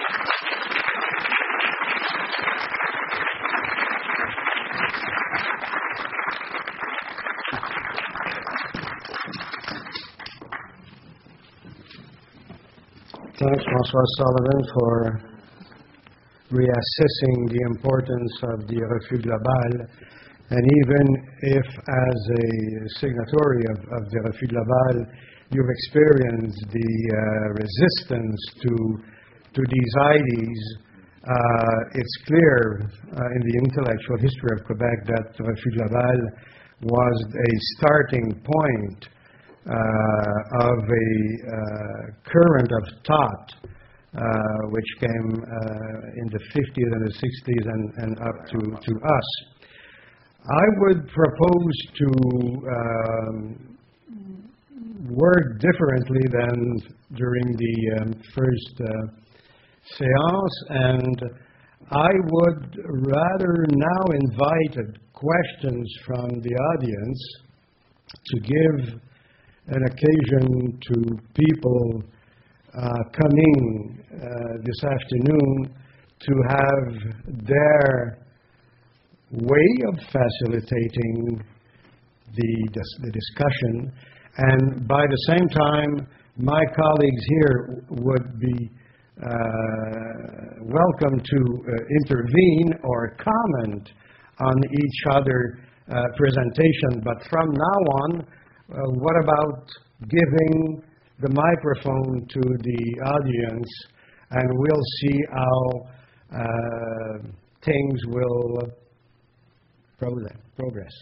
Speaker 2: Thanks, François Sullivan, for reassessing the importance of the Refus Global. And even if, as a signatory of, of the Refus Global, you've experienced the uh, resistance to, to these ideas, uh, it's clear uh, in the intellectual history of Quebec that Refus Global was a starting point uh, of a uh, current of thought uh, which came uh, in the fifties and the sixties and, and up to, to us. I would propose to um, work differently than during the um, first uh, séance, and I would rather now invite questions from the audience to give an occasion to people uh, coming uh, this afternoon to have their way of facilitating the, the discussion, and by the same time, my colleagues here would be uh, welcome to uh, intervene or comment on each other uh, presentation. But from now on, uh, what about giving the microphone to the audience, and we'll see how uh, things will progress.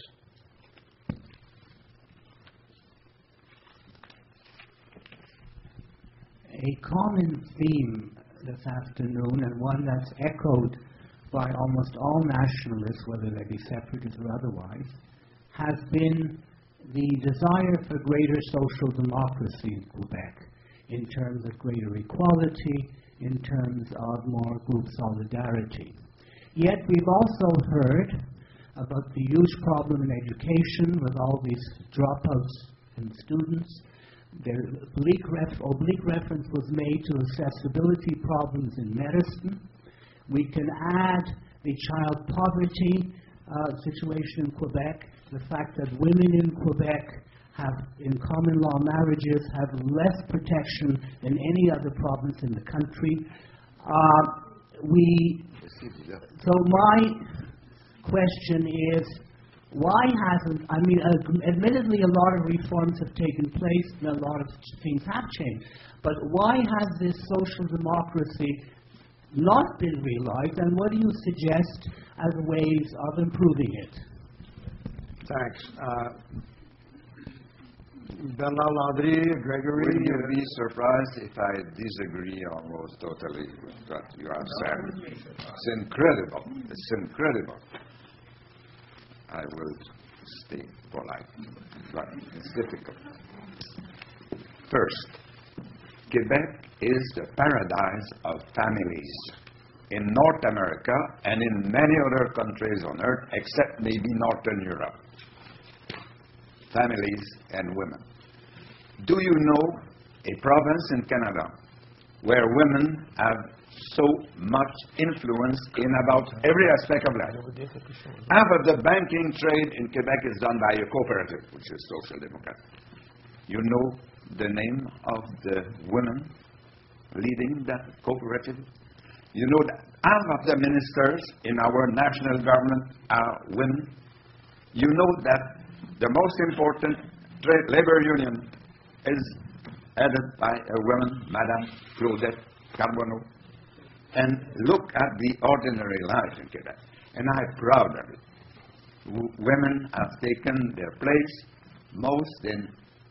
Speaker 1: A common theme this afternoon, and one that's echoed by almost all nationalists, whether they be separatists or otherwise, has been the desire for greater social democracy in Quebec, in terms of greater equality, in terms of more group solidarity. Yet we've also heard about the huge problem in education with all these dropouts in students. There, oblique, ref, oblique reference was made to accessibility problems in medicine. We can add the child poverty uh, situation in Quebec, the fact that women in Quebec have, in common law marriages, have less protection than any other province in the country. Uh, we, so my question is, why hasn't, I mean, uh, admittedly a lot of reforms have taken place and a lot of things have changed, but why has this social democracy not been realized, and what do you suggest as ways of improving it?
Speaker 2: Thanks. Uh, Bernard Landry, Gregory.
Speaker 3: Will you be surprised if I disagree almost totally with what you have said? It's incredible. It's incredible. I will stay polite, but it's difficult. First, Quebec is the paradise of families in North America and in many other countries on earth, except maybe Northern Europe. Families and women. Do you know a province in Canada where women have so much influence in about every aspect of life? Half of the banking trade in Quebec is done by a cooperative, which is Social Democrat. You know the name of the women leading that cooperative? You know that half of the ministers in our national government are women? You know that the most important trade labor union is headed by a woman, Madame Claudette Carbonneau. And look at the ordinary life in Quebec. And I'm proud of it. w- women have taken their place most in,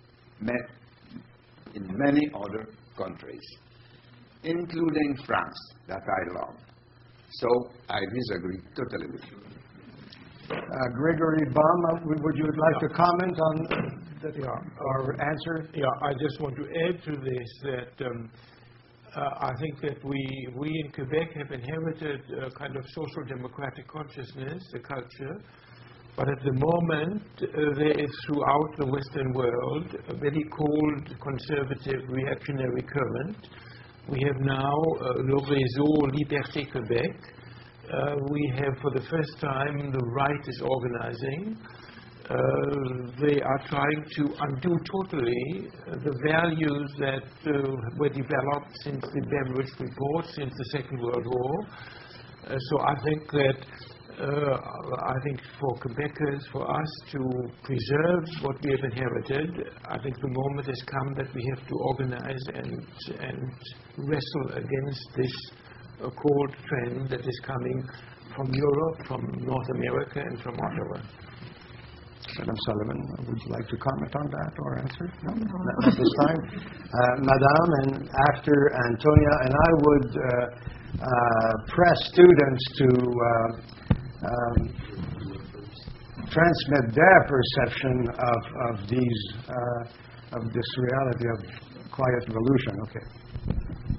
Speaker 3: ma- in many other countries, including France, that I love. So I disagree totally with you.
Speaker 2: Uh, Gregory Baum, uh, would would you like to comment on that
Speaker 4: Yeah.
Speaker 2: or answer?
Speaker 4: Yeah, I just want to add to this that um, uh, I think that we, we in Quebec have inherited a kind of social democratic consciousness, a culture, but at the moment uh, there is throughout the Western world a very cold, conservative, reactionary current. We have now uh, Le Réseau Liberté Québec. Uh, we have for the first time the right is organizing. Uh, they are trying to undo totally uh, the values that uh, were developed since the Beveridge Report, since the Second World War. Uh, so I think that uh, I think for Quebecers, for us to preserve what we have inherited, I think the moment has come that we have to organize and and wrestle against this uh, cold trend that is coming from Europe, from North America, and from Ottawa.
Speaker 2: Madam Sullivan, would you like to comment on that or answer? No, not at this time. Uh, Madame, and after Antonia, and I would uh, uh, press students to uh, um, transmit their perception of, of these uh, of this reality of quiet revolution. Okay.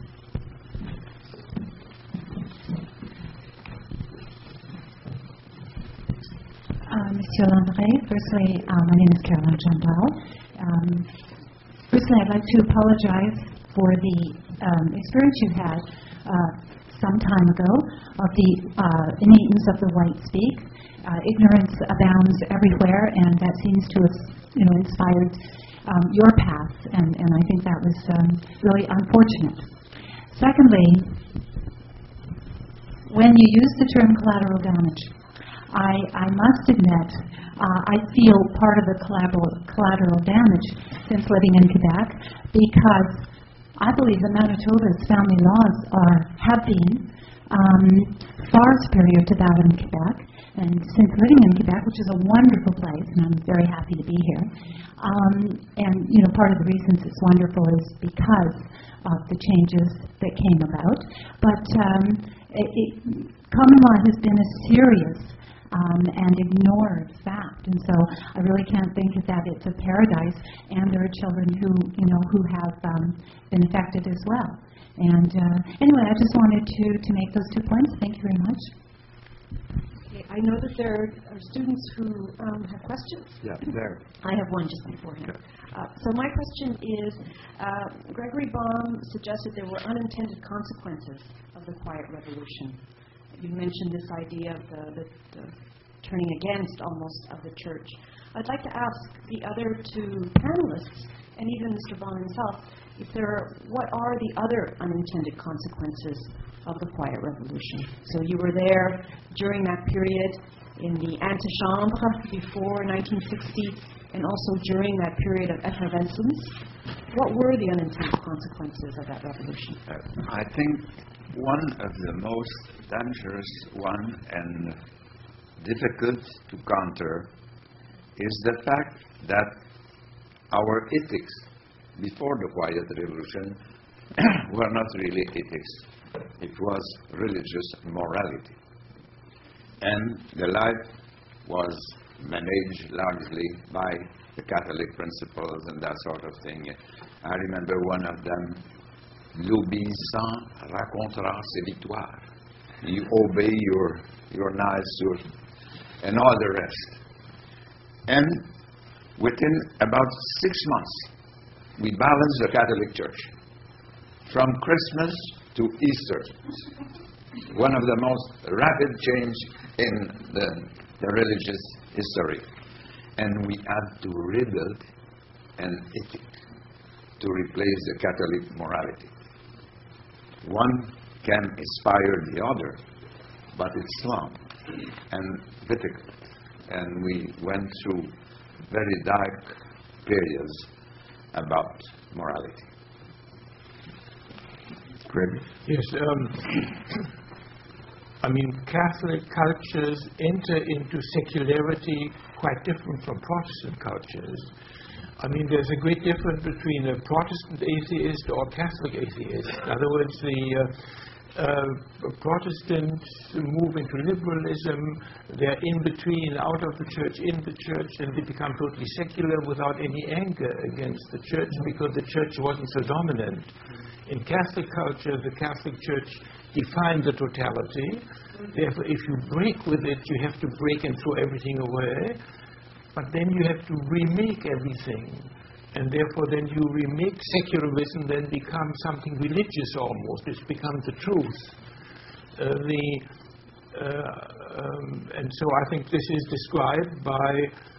Speaker 6: Uh, Monsieur Landry, firstly, uh, my name is Caroline Jandal. Um, firstly, I'd like to apologize for the um, experience you had uh, some time ago of the uh, innateness of the white speak. Uh, ignorance abounds everywhere, and that seems to have, you know, inspired um, your path, and, and I think that was um, really unfortunate. Secondly, when you use the term collateral damage, I, I must admit, uh, I feel part of the collateral, collateral damage since living in Quebec, because I believe that Manitoba's family laws are have been um, far superior to that in Quebec. And since living in Quebec, which is a wonderful place, and I'm very happy to be here, um, and you know, part of the reasons it's wonderful is because of the changes that came about. But um, it, it, common law has been a serious Um, and ignored fact, and so I really can't think of that it's a paradise. And there are children who, you know, who have um, been affected as well. And uh, anyway, I just wanted to to make those two points. Thank you very much.
Speaker 7: Okay, I know that there are students who um, have questions.
Speaker 3: Yeah, there.
Speaker 7: I have one just beforehand. Uh, so my question is, uh, Gregory Baum suggested there were unintended consequences of the Quiet Revolution. You mentioned this idea of the, the, the turning against almost of the church. I'd like to ask the other two panelists, and even Mister Baum himself, if there are, what are the other unintended consequences of the Quiet Revolution? So you were there during that period in the antichambre before nineteen sixty, and also during that period of effervescence. What were the unintended consequences of that revolution?
Speaker 3: Uh, I think one of the most dangerous one and difficult to counter is the fact that our ethics before the Quiet Revolution were not really ethics. It was religious morality. And the life was managed largely by the Catholic principles and that sort of thing. I remember one of them, l'obéissant racontera ses victoires. You obey your, your knights your, and all the rest. And within about six months, we balanced the Catholic Church. From Christmas to Easter. One of the most rapid change in the, the religious history. And we had to rebuild an ethic to replace the Catholic morality. One can inspire the other, but it's long and difficult. And we went through very dark periods about morality.
Speaker 2: Greg?
Speaker 4: Yes. Um, I mean, Catholic cultures enter into secularity quite different from Protestant cultures. I mean, there's a great difference between a Protestant atheist or a Catholic atheist. In other words, the uh, uh, Protestants move into liberalism, they're in between, out of the church, in the church, and they become totally secular without any anger against the church because the church wasn't so dominant. In Catholic culture, the Catholic Church defined the totality. Therefore, if you break with it, you have to break and throw everything away. But then you have to remake everything. And therefore, then you remake secularism, then becomes something religious almost. It becomes the truth. Uh, the, uh, um, and so I think this is described by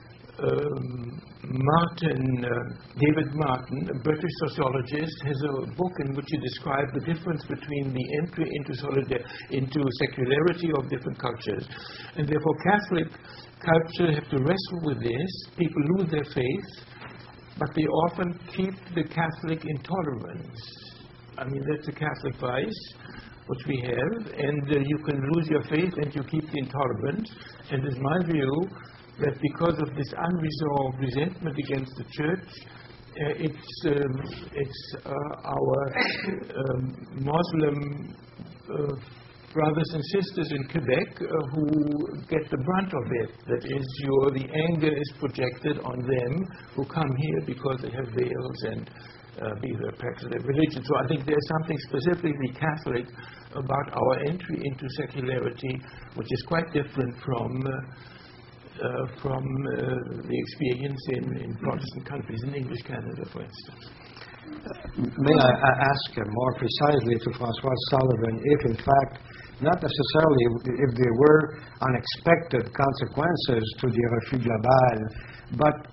Speaker 4: um, Martin, uh, David Martin, a British sociologist, has a book in which he describes the difference between the entry into, solidar- into secularity of different cultures. And therefore, Catholic culture have to wrestle with this. People lose their faith, but they often keep the Catholic intolerance. I mean, that's a Catholic vice, which we have, and uh, you can lose your faith and you keep the intolerance. And it's my view that because of this unresolved resentment against the church, uh, it's, um, it's uh, our um, Muslim uh, brothers and sisters in Quebec uh, who get the brunt of it. That is, your, the anger is projected on them who come here because they have veils and uh, be their practice their religion. So I think there's something specifically Catholic about our entry into secularity, which is quite different from uh, uh, from uh, the experience in, in Protestant countries, in English Canada, for instance.
Speaker 2: May I ask more precisely to François Sullivan if, in fact, not necessarily if there were unexpected consequences to the Refus Global, but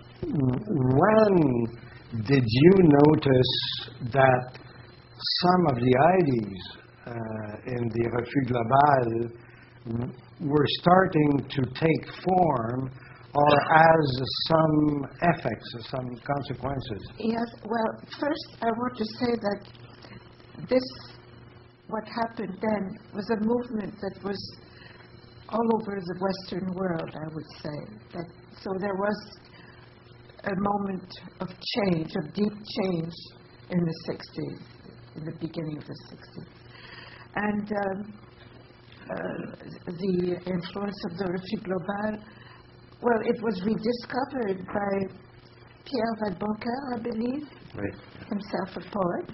Speaker 2: when did you notice that some of the ideas uh, in the Refus Global were starting to take form or as some effects, some consequences?
Speaker 5: Yes, well, first I want to say that this, what happened then, was a movement that was all over the Western world, I would say. That, so there was a moment of change, of deep change in the sixties, in the beginning of the sixties. And um, uh, the influence of the Refus Global, well, it was rediscovered by Pierre Vadeboncoeur, I believe,
Speaker 2: right.
Speaker 5: Himself a poet.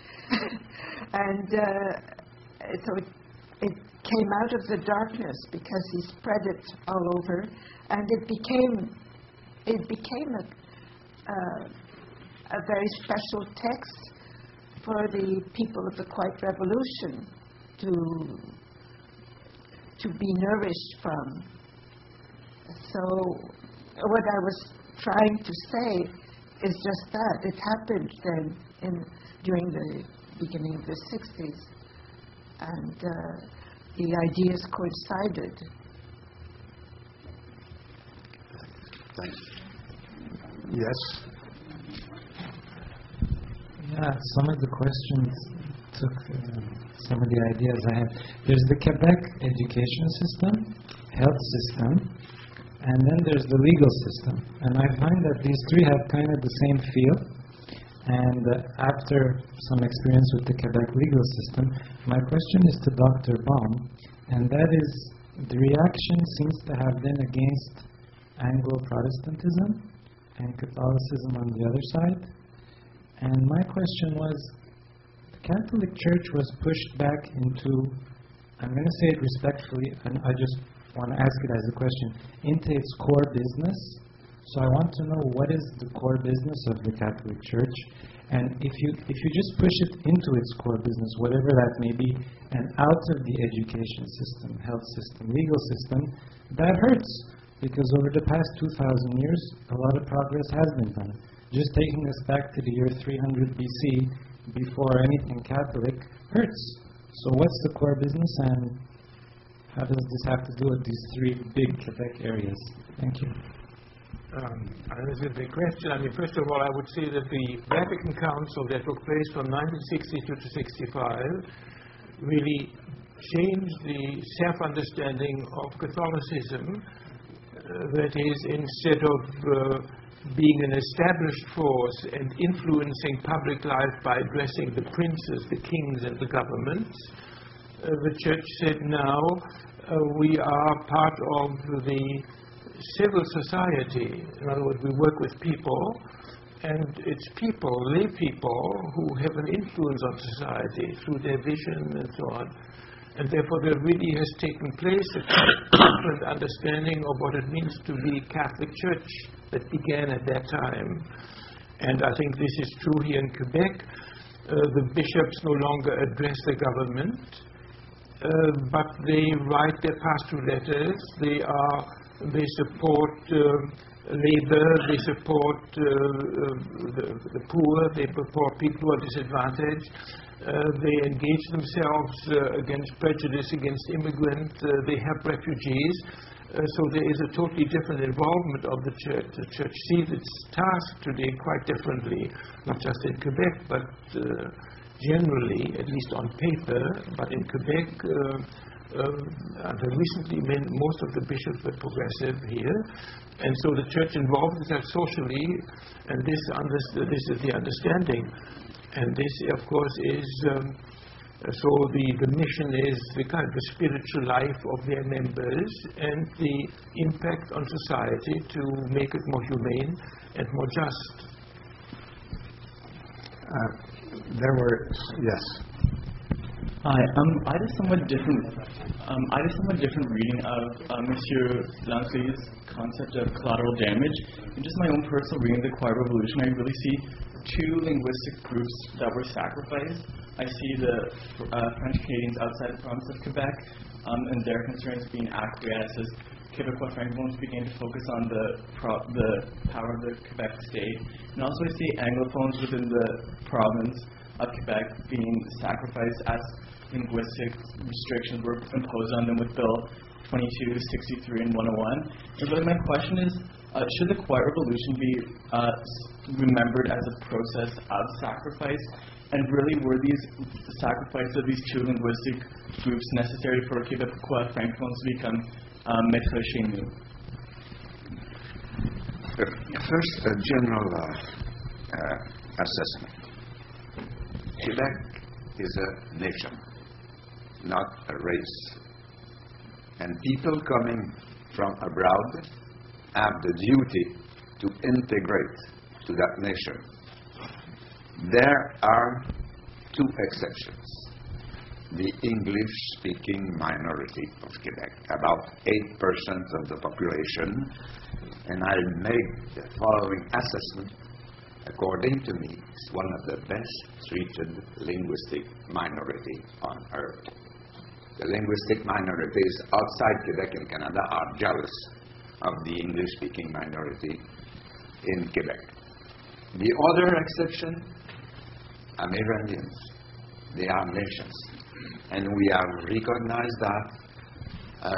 Speaker 5: and uh, so it, it came out of the darkness because he spread it all over, and it became it became a, uh, a very special text for the people of the Quiet Revolution to to be nourished from. So what I was trying to say is just that. It happened then in, during the beginning of the sixties, and uh, the ideas coincided.
Speaker 2: Thanks. Yes?
Speaker 8: Yeah, some of the questions took uh, some of the ideas I have. There's the Quebec education system, health system, and then there's the legal system. And I find that these three have kind of the same feel. And uh, after some experience with the Quebec legal system, my question is to Doctor Baum, and that is, the reaction seems to have been against Anglo-Protestantism and Catholicism on the other side. And my question was, the Catholic Church was pushed back into, I'm going to say it respectfully, and I just want to ask it as a question, into its core business. So I want to know, what is the core business of the Catholic Church? And if you if you just push it into its core business, whatever that may be, and out of the education system, health system, legal system, that hurts. Because over the past two thousand years, a lot of progress has been done. Just taking us back to the year three hundred B C, before anything Catholic, hurts. So what's the core business, and how does this have to do with these three big Quebec areas? Thank you.
Speaker 4: Um, this is a big question. I mean, first of all, I would say that the Vatican Council that took place from nineteen sixty-two to sixty-five really change the self-understanding of Catholicism. Uh, that is, instead of uh, being an established force and influencing public life by addressing the princes, the kings, and the governments, uh, the Church said now uh, we are part of the civil society. In other words, we work with people, and it's people, lay people, who have an influence on society through their vision and so on. And therefore there really has taken place a different understanding of what it means to be Catholic Church that began at that time. And I think this is true here in Quebec. Uh, the bishops no longer address the government, uh, but they write their pastoral letters. They are, they support uh, labor, they support uh, uh, the, the poor, they support people who are disadvantaged. Uh, they engage themselves uh, against prejudice against immigrants. Uh, they help refugees. Uh, so there is a totally different involvement of the Church. The Church sees its task today quite differently, not just in Quebec, but uh, generally, at least on paper. But in Quebec, uh, uh, until recently, men, most of the bishops were progressive here. And so the Church involves itself socially, and this, under, this is the understanding. And this, of course, is, um, so the, the mission is the kind of the spiritual life of their members and the impact on society to make it more humane and more just.
Speaker 2: Uh, there were, yes.
Speaker 9: Hi, um, I had a somewhat different, um, I had a somewhat different reading of uh, Monsieur Lansley's concept of collateral damage. In just my own personal reading of the Quiet Revolution, I really see two linguistic groups that were sacrificed. I see the uh, French Canadians outside the province of Quebec um, and their concerns being acquiesced as Quebecois Francophones began to focus on the, pro- the power of the Quebec state. And also I see Anglophones within the province of Quebec being sacrificed as linguistic restrictions were imposed on them with Bill twenty-two, sixty-three, and one oh one. And really my question is, uh, should the Quiet Revolution be uh, remembered as a process of sacrifice? And really, were these sacrifices of these two linguistic groups necessary for Quebecois Francophones to become um, maître chez nous?
Speaker 3: First, a general uh, uh, assessment. Quebec is a nation, not a race. And people coming from abroad have the duty to integrate to that nation. There are two exceptions. The English-speaking minority of Quebec, about eight percent of the population, and I make the following assessment. According to me, it's one of the best treated linguistic minority on earth. The linguistic minorities outside Quebec and Canada are jealous of the English-speaking minority in Quebec. The other exception, Amerindians. They are nations. And we have recognized that uh,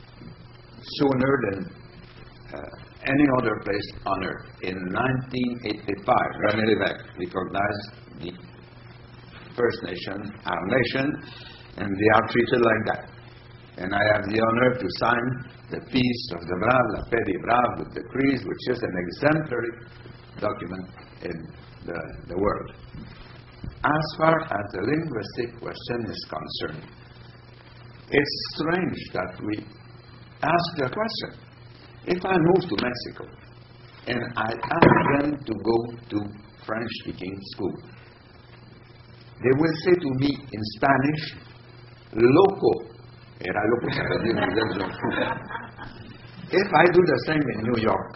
Speaker 3: sooner than uh, any other place on earth. In nineteen eighty-five, René Lévesque recognized the First Nation, our nation, and they are treated like that. And I have the honor to sign the Peace of the Braves, La Paix des Braves, with the Crees, which is an exemplary document in the, the world. As far as the linguistic question is concerned, it's strange that we ask the question. If I move to Mexico and I ask them to go to French-speaking school, they will say to me in Spanish, loco. Era loco, ça veut dire vous êtes un fou. If I do the same in New York,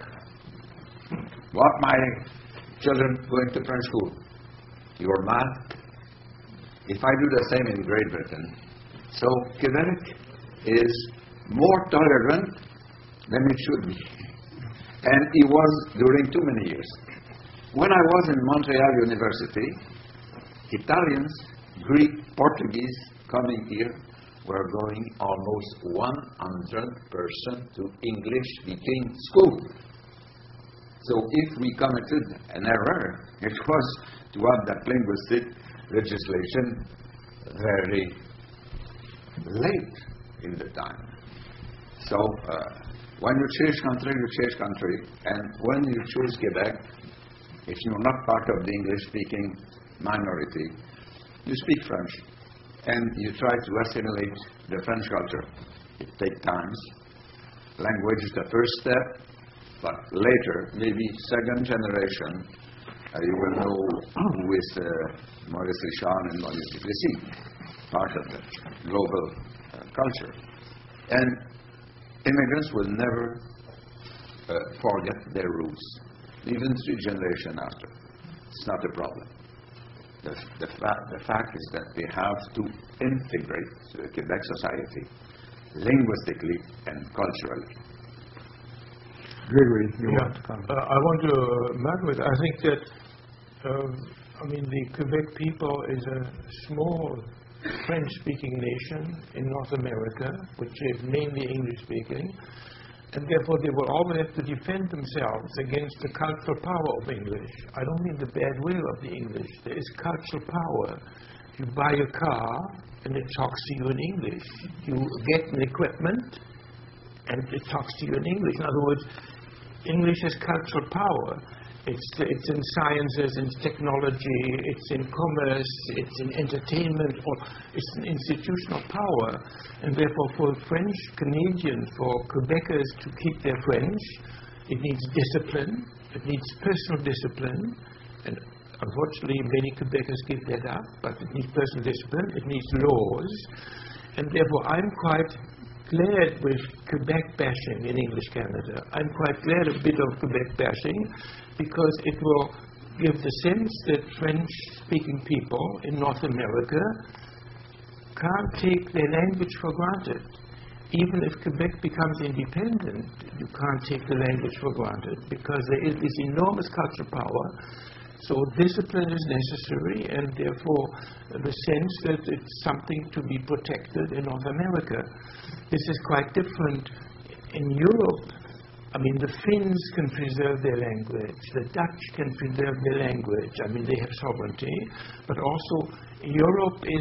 Speaker 3: what my children going to French school? You're mad? If I do the same in Great Britain, so Quebec is more tolerant than it should be. And it was during too many years. When I was in Montreal University, Italians, Greek, Portuguese coming here were going almost one hundred percent to English-speaking school. So if we committed an error, it was to have that linguistic legislation very late in the time. So uh, when you change country, you change country. And when you choose Quebec, if you're not part of the English-speaking minority, you speak French. And you try to assimilate the French culture. It takes time. Language is the first step, but later, maybe second generation, uh, you will know who is uh, Maurice Richard and Maurice Duplessis, part of the global uh, culture. And immigrants will never uh, forget their roots, even three generations after. It's not a problem. The, the, fa- the fact is that they have to integrate the Quebec society linguistically and culturally.
Speaker 2: Gregory, you
Speaker 4: Yeah.
Speaker 2: want to comment?
Speaker 4: Uh, I want to uh, Margaret, I think that, um, I mean, the Quebec people is a small French-speaking nation in North America, which is mainly English-speaking, and therefore they will always have to defend themselves against the cultural power of English. I don't mean the bad will of the English. There is cultural power. You buy a car, and it talks to you in English. You get an equipment, and it talks to you in English. In other words, English has cultural power. It's, it's in sciences, in technology, it's in commerce, it's in entertainment, or it's an institutional power. And therefore, for French Canadians, for Quebecers to keep their French, it needs discipline, it needs personal discipline, and unfortunately, many Quebecers give that up, but it needs personal discipline, it needs laws, and therefore I'm quite glad with Quebec bashing in English Canada. I'm quite glad a bit of Quebec bashing because it will give the sense that French-speaking people in North America can't take their language for granted. Even if Quebec becomes independent, you can't take the language for granted because there is this enormous cultural power. So discipline is necessary, and therefore the sense that it's something to be protected in North America. This is quite different in Europe. I mean, the Finns can preserve their language, the Dutch can preserve their language. I mean, they have sovereignty, but also Europe is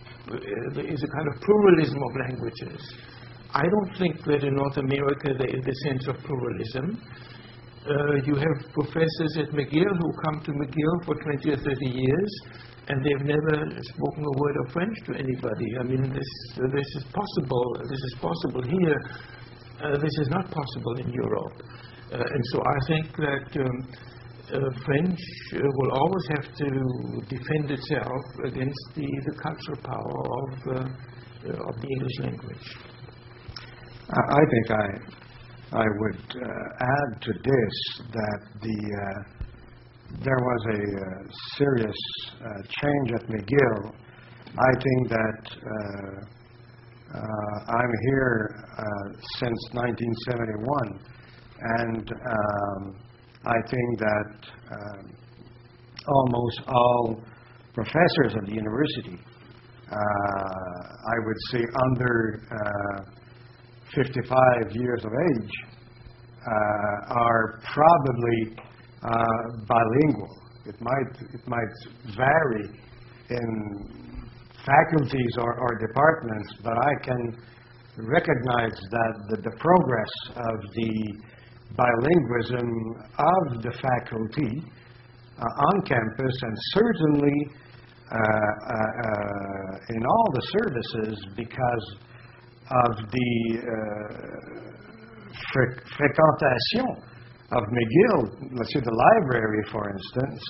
Speaker 4: uh, is a kind of pluralism of languages. I don't think that in North America there is the sense of pluralism. Uh, you have professors at McGill who come to McGill for twenty or thirty years, and they've never spoken a word of French to anybody. I mean, this uh, this is possible. This is possible here. Uh, this is not possible in Europe. Uh, and so I think that um, uh, French uh, will always have to defend itself against the, the cultural power of uh, uh, of the English language.
Speaker 2: I I think I. I would uh, add to this that the uh, there was a uh, serious uh, change at McGill. I think that uh, uh, I'm here uh, since nineteen seventy-one, and um, I think that uh, almost all professors at the university, uh, I would say under uh, fifty-five years of age, uh, are probably uh, bilingual. It might it might vary in faculties or, or departments, but I can recognize that the, the progress of the bilingualism of the faculty uh, on campus, and certainly uh, uh, uh, in all the services, because of the uh, fre- frequentation of McGill, let's say the library, for instance.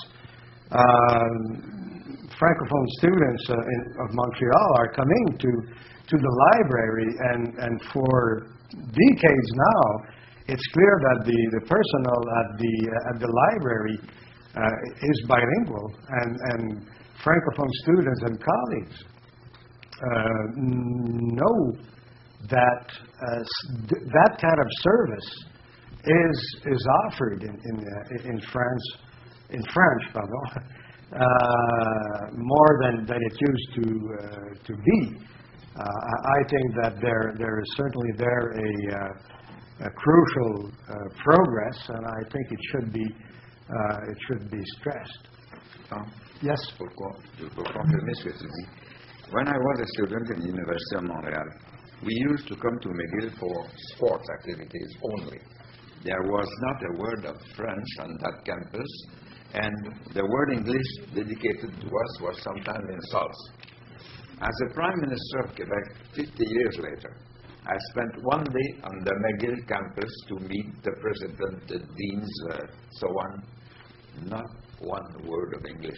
Speaker 2: Um, Francophone students uh, in, of Montreal are coming to to the library, and, and for decades now, it's clear that the, the personnel at the uh, at the library uh, is bilingual, and, and Francophone students and colleagues uh, know that uh, th- that kind of service is is offered in in, uh, in France in French, pardon, uh, more than, than it used to uh, to be. Uh, I think that there there is certainly there a, uh, a crucial uh, progress, and I think it should be uh, it should be stressed.
Speaker 3: Ah,
Speaker 2: Yes.
Speaker 3: Pour, pour confirmer ce que tu dis, When I was a student in the University of Montreal, we used to come to McGill for sports activities only. There was not a word of French on that campus, and the word English dedicated to us was sometimes insults. As a Prime Minister of Quebec, fifty years later, I spent one day on the McGill campus to meet the president, the deans, uh, so on. Not one word of English.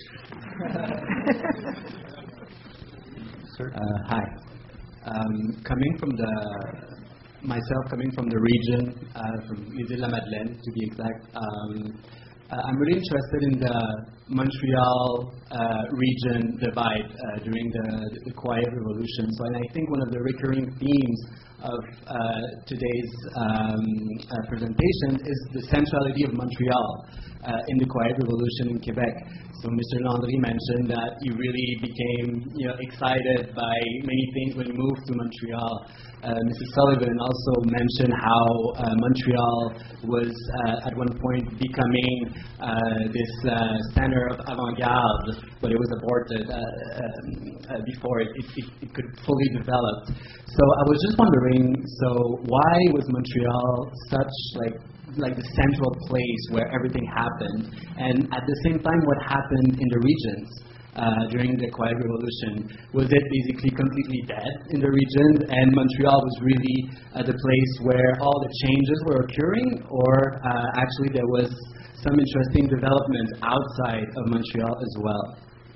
Speaker 10: Sir? Uh, hi. Um, coming from the, myself coming from the region, uh, from Île-de-la-Madeleine to be exact, um, uh, I'm really interested in the Montreal uh, region divide uh, during the, the Quiet Revolution. So, and I think one of the recurring themes of uh, today's um, uh, presentation is the centrality of Montreal uh, in the Quiet Revolution in Quebec. So Mister Landry mentioned that you really became, you know, excited by many things when you moved to Montreal. Uh, Missus Sullivan also mentioned how uh, Montreal was uh, at one point becoming uh, this uh, center of avant-garde, but it was aborted uh, uh, before it, it, it could fully develop. So I was just wondering, so why was Montreal such like like the central place where everything happened, and at the same time, what happened in the regions uh, during the Quiet Revolution? Was it basically completely dead in the regions, and Montreal was really uh, the place where all the changes were occurring, or uh, actually there was some interesting development outside of Montreal as well?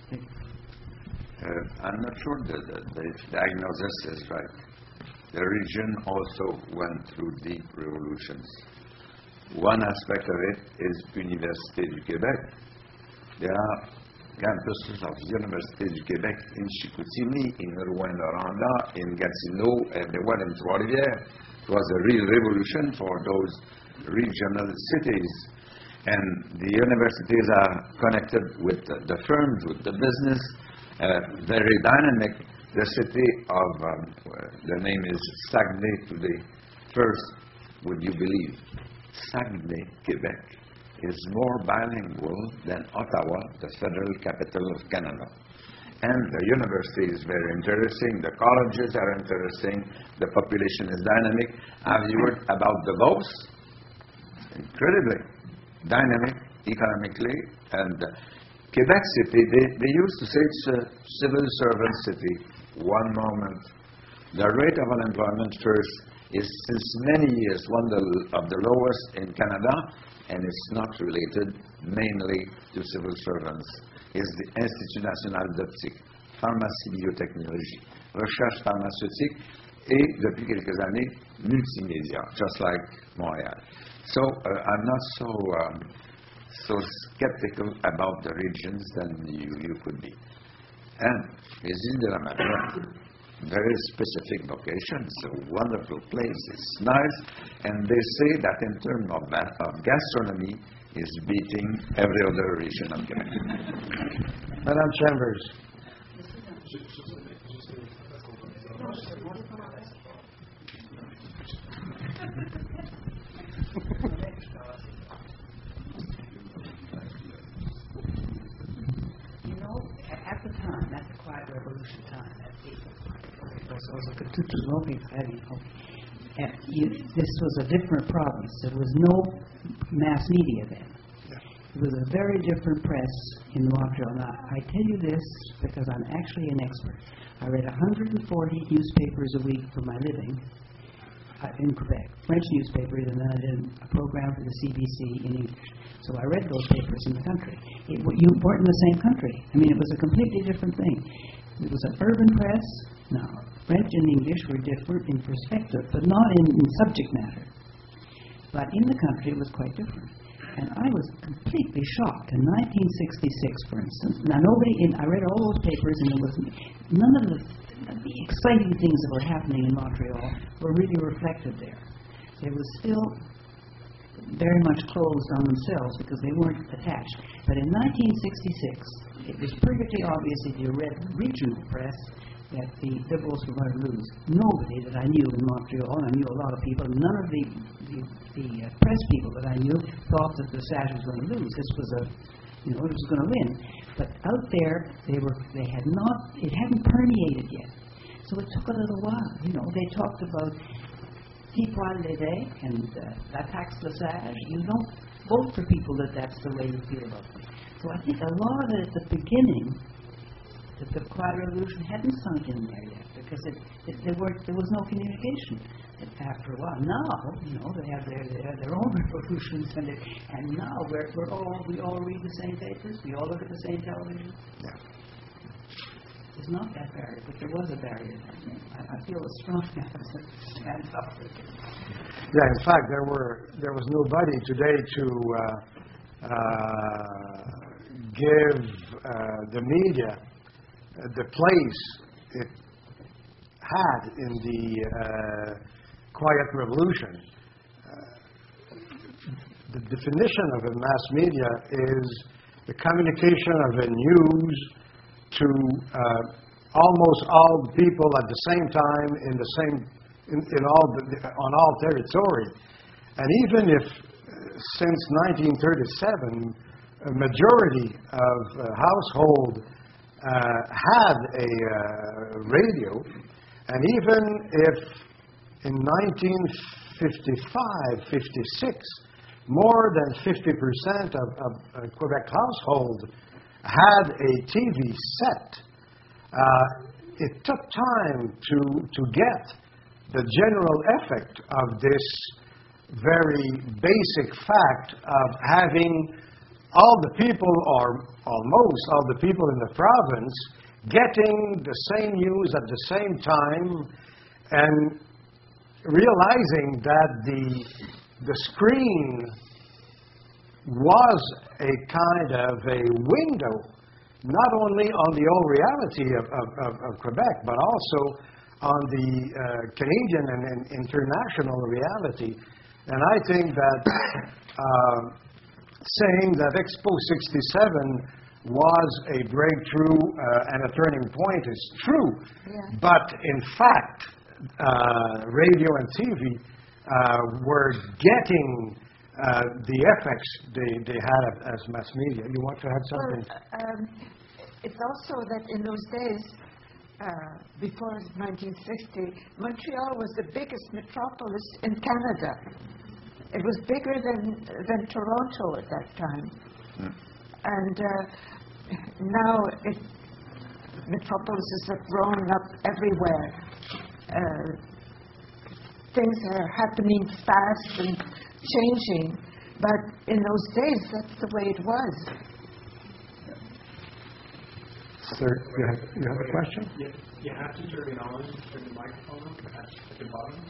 Speaker 3: Uh, I'm not sure that the, the diagnosis is right. The region also went through deep revolutions. One aspect of it is Université du Québec. There are campuses of Université du Québec in Chicoutimi, in Rouyn-Noranda, in Gatineau, and the one in Trois-Rivières. It was a real revolution for those regional cities. And the universities are connected with the, the firms, with the business, uh, very dynamic. The city of, um, the name is Saguenay today. First, would you believe, Saguenay, Quebec, is more bilingual than Ottawa, the federal capital of Canada. And the university is very interesting, the colleges are interesting, the population is dynamic. Have you heard about Davos? Incredibly dynamic economically. And uh, Quebec City, they, they used to say it's a civil servant city. One moment. The rate of unemployment first is since many years one of the lowest in Canada, and it's not related mainly to civil servants. It's the Institut National d'Optique, Pharmacie Biotechnologie, Recherche pharmaceutique, et depuis quelques années, multimédia, just like Montréal. So uh, I'm not so um, so skeptical about the regions than you, you could be. And les Îles de la Madeleine, very specific location. It's a wonderful place. It's nice. And they say that in terms of, of gastronomy, is beating every other region of Quebec.
Speaker 2: Madame Chambers.
Speaker 1: At the time, at the Quiet Revolution time, at the and you, this was a different province. There was no mass media then. It was a very different press in Montreal. Now, I tell you this because I'm actually an expert. I read one hundred forty newspapers a week for my living uh, in Quebec, French newspapers, and then I did a program for the C B C in English. So I read those papers in the country. It, you weren't in the same country. I mean, it was a completely different thing. It was an urban press. Now, French and English were different in perspective, but not in, in subject matter. But in the country, it was quite different. And I was completely shocked. In nineteen sixty-six, for instance, now nobody in, I read all those papers, and there was none of the, the exciting things that were happening in Montreal were really reflected there. There was still very much closed on themselves because they weren't attached. But in nineteen sixty-six, it was perfectly obvious if you read the regional press that the Liberals were going to lose. Nobody that I knew in Montreal, and I knew a lot of people, none of the, the, the uh, press people that I knew thought that the S A D was going to lose. This was a you know, it was going to win. But out there, they were, they had not, it hadn't permeated yet. So it took a little while. You know, they talked about six poils l'évêque and uh, la taxe Lesage. You don't vote for people that that's the way you feel about them. So I think a lot of it at the beginning, that the Quiet Revolution hadn't sunk in there yet, because it, it, there, were, there was no communication after a while. Now, you know, they have their, they have their own revolutions, and, it, and now we're, we're all, we all read the same papers, we all look at the same television.
Speaker 2: Yeah.
Speaker 1: It's not that barrier, but there was a barrier. I, I feel a strong have to stand up with it.
Speaker 2: Yeah, in fact, there were there was nobody today to uh, uh, give uh, the media uh, the place it had in the uh, Quiet Revolution. Uh, the definition of a mass media is the communication of a news to uh, almost all the people at the same time in the same in, in all the, on all territory. And even if uh, since nineteen thirty-seven a majority of uh, household uh, had a uh, radio, and even if in nineteen fifty-five fifty-six more than fifty percent of, of uh, Quebec household had a T V set, uh, it took time to, to get the general effect of this very basic fact of having all the people, or almost all the people in the province, getting the same news at the same time, and realizing that the, the screen was a kind of a window, not only on the old reality of, of, of, of Quebec, but also on the uh, Canadian and, and international reality. And I think that uh, saying that Expo sixty-seven was a breakthrough uh, and a turning point is true.
Speaker 5: Yeah.
Speaker 2: But in fact, uh, radio and T V uh, were getting Uh, the effects they, they had as mass media. You want to add something?
Speaker 5: Well, um, it's also that in those days, uh, before nineteen sixty, Montreal was the biggest metropolis in Canada. It was bigger than than Toronto at that time. Mm. And uh, now it, metropolises have grown up everywhere. Uh, things are happening fast and changing, but in those days, that's the way it was.
Speaker 2: Sir, you have, you have a question?
Speaker 11: You, you have to turn it on, turn the microphone on at the bottom.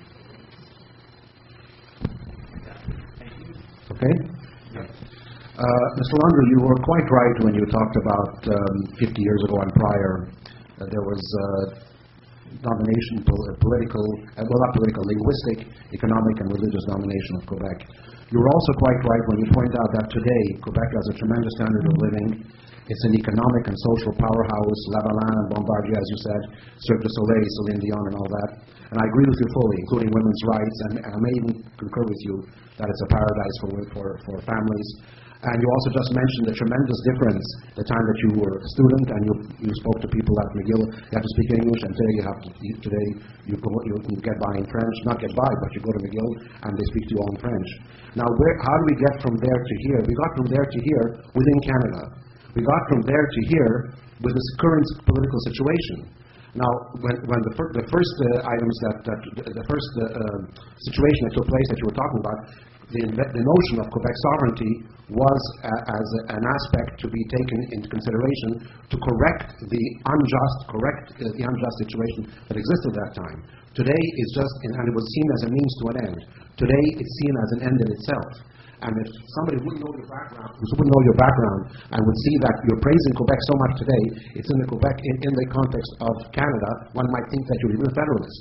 Speaker 11: Thank you.
Speaker 12: Okay. Uh, Mister Landry, you were quite right when you talked about um, fifty years ago and prior, uh, there was uh, domination, pol- political, uh, well not political, linguistic, economic and religious domination of Quebec. You were also quite right when you point out that today Quebec has a tremendous standard of living. It's an economic and social powerhouse, Lavalin and Bombardier, as you said, Cirque du Soleil, Céline Dion and all that. And I agree with you fully, including women's rights, and, and I may even concur with you that it's a paradise for, for, for families. And you also just mentioned the tremendous difference the time that you were a student and you, you spoke to people at McGill. You have to speak English, and today you have to. Today you go, you can get by in French, not get by, but you go to McGill and they speak to you all in French. Now, where, how do we get from there to here? We got from there to here within Canada. We got from there to here with this current political situation. Now, when, when the, fir- the first uh, items that, that the first uh, uh, situation that took place that you were talking about, the, the notion of Quebec sovereignty was uh, as a, an aspect to be taken into consideration to correct the unjust, correct uh, the unjust situation that existed at that time. Today is just, and it was seen as a means to an end. Today it's seen as an end in itself. And if somebody wouldn't know your background, wouldn't know your background, and would see that you're praising Quebec so much today, it's in the Quebec in, in the context of Canada, one might think that you're even a federalist.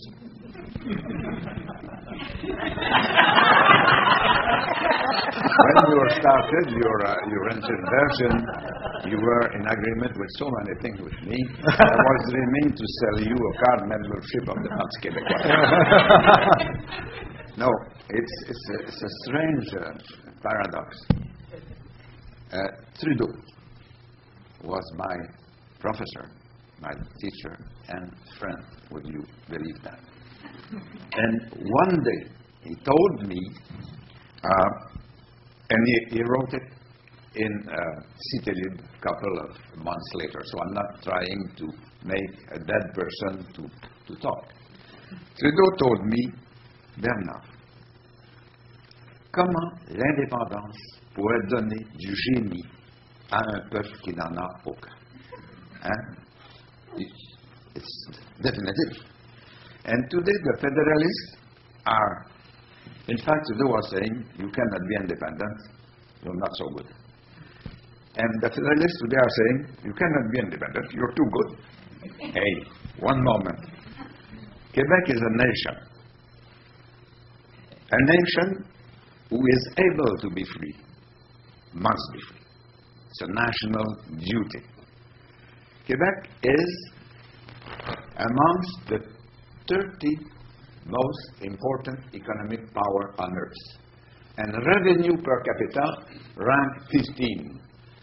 Speaker 3: When you started your uh, your intervention, you were in agreement with so many things with me. I was dreaming to sell you a card membership of the Parti Québécois. No, it's it's a, it's a strange uh, paradox. Uh, Trudeau was my professor, my teacher and friend. Would you believe that? And one day he told me, uh, and he, he wrote it in uh, Cité Libre a couple of months later, so I'm not trying to make a dead person to, to talk. Trudeau told me, Bernard, comment l'indépendance pourrait donner du génie à un peuple qui n'en a aucun? Hein? It's definitive. And today the Federalists are, in fact, Trudeau was saying, you cannot be independent, you're not so good. And the Federalists today are saying, you cannot be independent, you're too good. Hey, one moment. Quebec is a nation. A nation who is able to be free must be free. It's a national duty. Quebec is amongst the thirty most important economic power on earth. And revenue per capita ranked fifteen.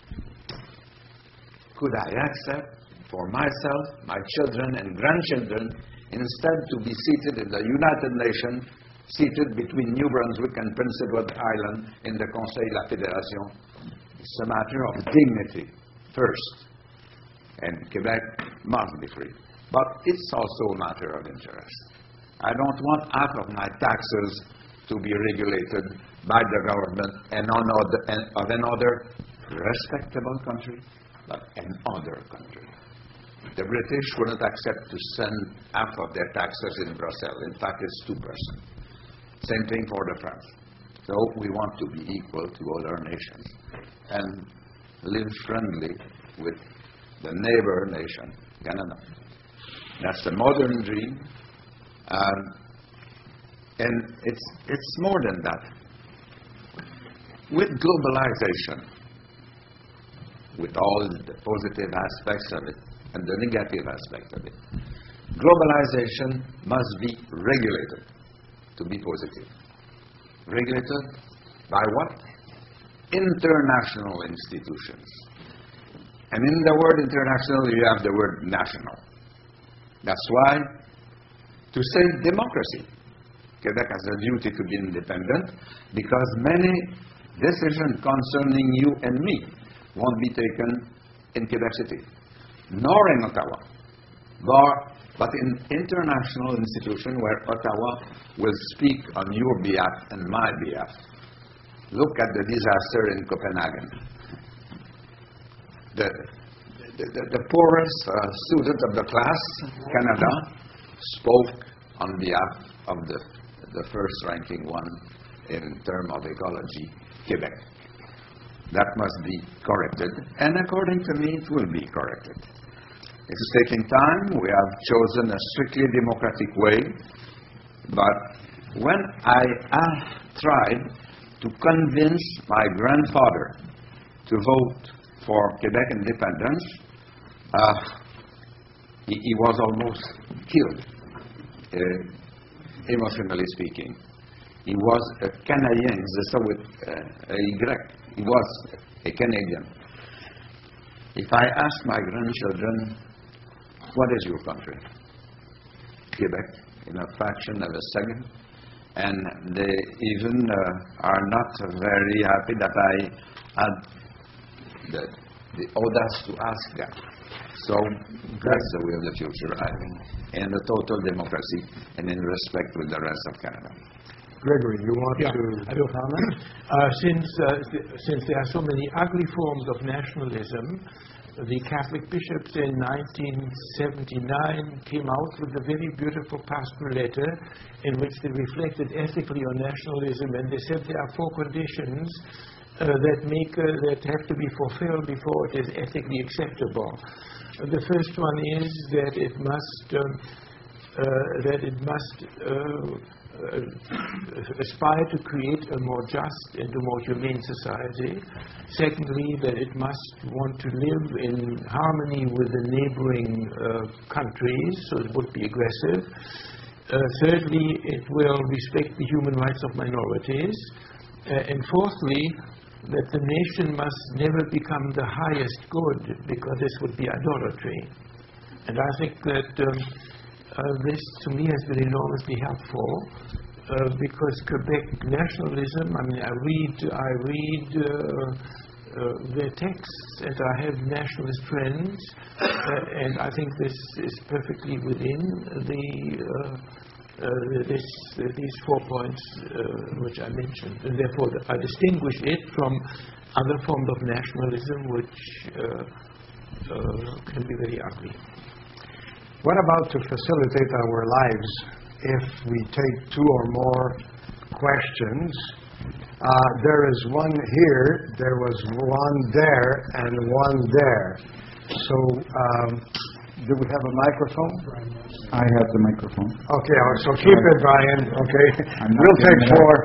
Speaker 3: Could I accept for myself, my children and grandchildren, instead to be seated in the United Nations, seated between New Brunswick and Prince Edward Island in the Conseil de la Fédération? It's a matter of dignity first. And Quebec must be free. But it's also a matter of interest. I don't want half of my taxes to be regulated by the government and on other, and of another respectable country, but another country. The British wouldn't accept to send half of their taxes in Brussels. In fact, it's two percent. Same thing for the French. So we want to be equal to all our nations and live friendly with the neighbor nation, Canada. That's the modern dream. Um, and it's, it's more than that. With globalization, with all the positive aspects of it and the negative aspects of it, globalization must be regulated to be positive. Regulated by what? International institutions. And in the word international, you have the word national. That's why, to save democracy, Quebec has a duty to be independent, because many decisions concerning you and me won't be taken in Quebec City, nor in Ottawa, but, but in international institutions where Ottawa will speak on your behalf and my behalf. Look at the disaster in Copenhagen. The, the, the, the poorest uh, student of the class, Canada, spoke on behalf of the, the first ranking one in terms of ecology, Quebec. That must be corrected, and according to me, it will be corrected. It's taking time. We have chosen a strictly democratic way, but when I uh, tried to convince my grandfather to vote for Quebec independence, uh, he, he was almost killed, uh, emotionally speaking. He was a Canadien, so with uh, a Y. He was a Canadian. If I ask my grandchildren, what is your country? Quebec, in a fraction of a second. And they even uh, are not very happy that I had the, the audace to ask that. So that's the way of the future, I think, in the total democracy and in respect with the rest of Canada.
Speaker 2: Gregory, you want
Speaker 4: yeah,
Speaker 2: to
Speaker 4: I will
Speaker 2: comment?
Speaker 4: Uh, since, uh, th- since there are so many ugly forms of nationalism, the Catholic bishops in nineteen seventy-nine came out with a very beautiful pastoral letter in which they reflected ethically on nationalism, and they said there are four conditions uh, that make uh, that have to be fulfilled before it is ethically acceptable. Uh, the first one is that it must um, uh, that it must uh, Uh, aspire to create a more just and a more humane society. Secondly, that it must want to live in harmony with the neighboring uh, countries, so it would be aggressive. Uh, thirdly, it will respect the human rights of minorities. Uh, and fourthly, that the nation must never become the highest good, because this would be idolatry. And I think that um, uh, this, to me, has been enormously helpful, uh, because Quebec nationalism, I mean, I read, I read uh, uh, their texts, and I have nationalist friends, uh, and I think this is perfectly within the uh, uh, this, uh, these four points uh, which I mentioned, and therefore I distinguish it from other forms of nationalism which uh, uh, can be very ugly.
Speaker 2: What about to facilitate our lives if we take two or more questions? Uh, there is one here, there was one there, and one there. So, um, do we have a microphone?
Speaker 13: I have the microphone.
Speaker 2: Okay, so keep it, Brian. Okay,
Speaker 13: I'm not
Speaker 2: we'll take
Speaker 13: giving it
Speaker 2: four.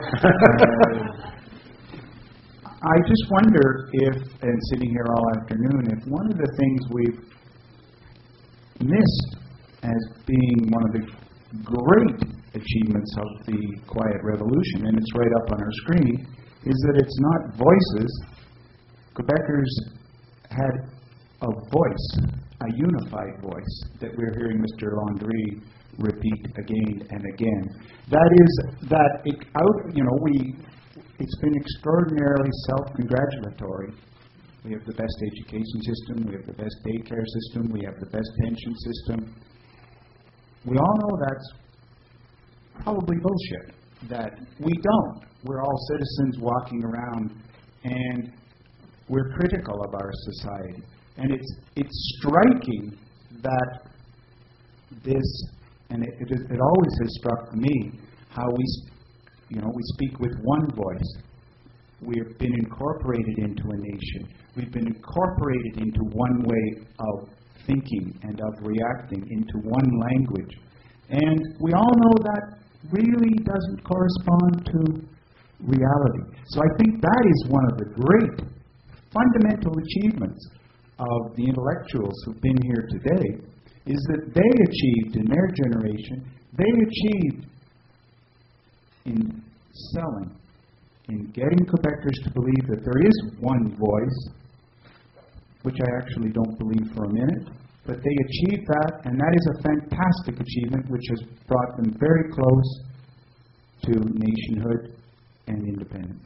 Speaker 13: uh, I just wonder if, and sitting here all afternoon, if one of the things we've missed as being one of the great achievements of the Quiet Revolution, and it's right up on our screen, is that it's not voices. Quebecers had a voice, a unified voice, that we're hearing Mister Landry repeat again and again. That is, that it out, you know, we, it's been extraordinarily self-congratulatory. We have the best education system, we have the best daycare system, we have the best pension system. We all know that's probably bullshit, that we don't. We're all citizens walking around, and we're critical of our society. And it's it's striking that this, and it, it, it always has struck me, how we, you know, we speak with one voice. We've been incorporated into a nation. We've been incorporated into one way of thinking and of reacting, into one language. And we all know that really doesn't correspond to reality. So I think that is one of the great fundamental achievements of the intellectuals who've been here today, is that they achieved in their generation, they achieved in selling, in getting Quebecers to believe that there is one voice, which I actually don't believe for a minute, but they achieved that, and that is a fantastic achievement which has brought them very close to nationhood and independence.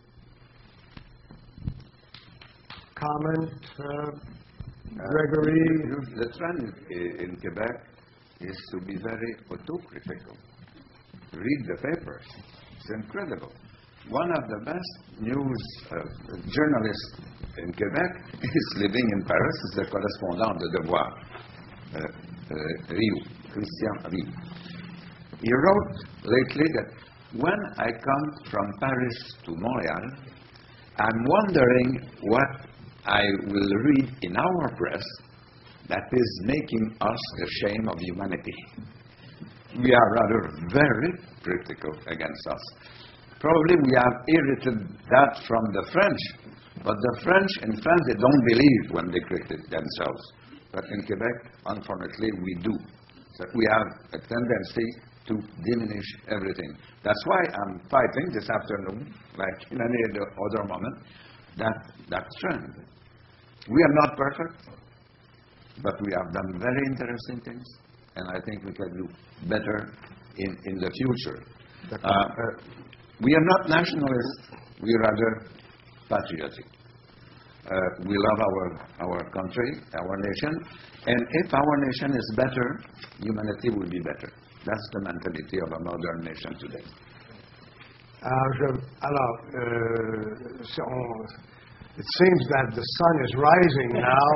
Speaker 2: Comment, uh, Gregory?
Speaker 3: Uh, the trend in Quebec is to be very autocritical. Read the papers. It's incredible. One of the best news uh, journalists in Quebec is living in Paris, is the correspondent de Devoir, uh, uh, Rio, Christian Rio. He wrote lately that when I come from Paris to Montreal, I'm wondering what I will read in our press that is making us ashamed of humanity. We are rather very critical against us. Probably we have inherited that from the French, but the French in France, they don't believe when they critique themselves. But in Quebec, unfortunately, we do. So we have a tendency to diminish everything. That's why I'm fighting this afternoon, like in any other moment, that, that trend. We are not perfect, but we have done very interesting things, and I think we can do better in, in the future. Uh, uh, we are not nationalists, we are rather patriotic. Uh, we love our, our country, our nation, and if our nation is better, humanity will be better. That's the mentality of a modern nation today.
Speaker 2: Uh, je, alors, euh, si on, it seems that the sun is rising now.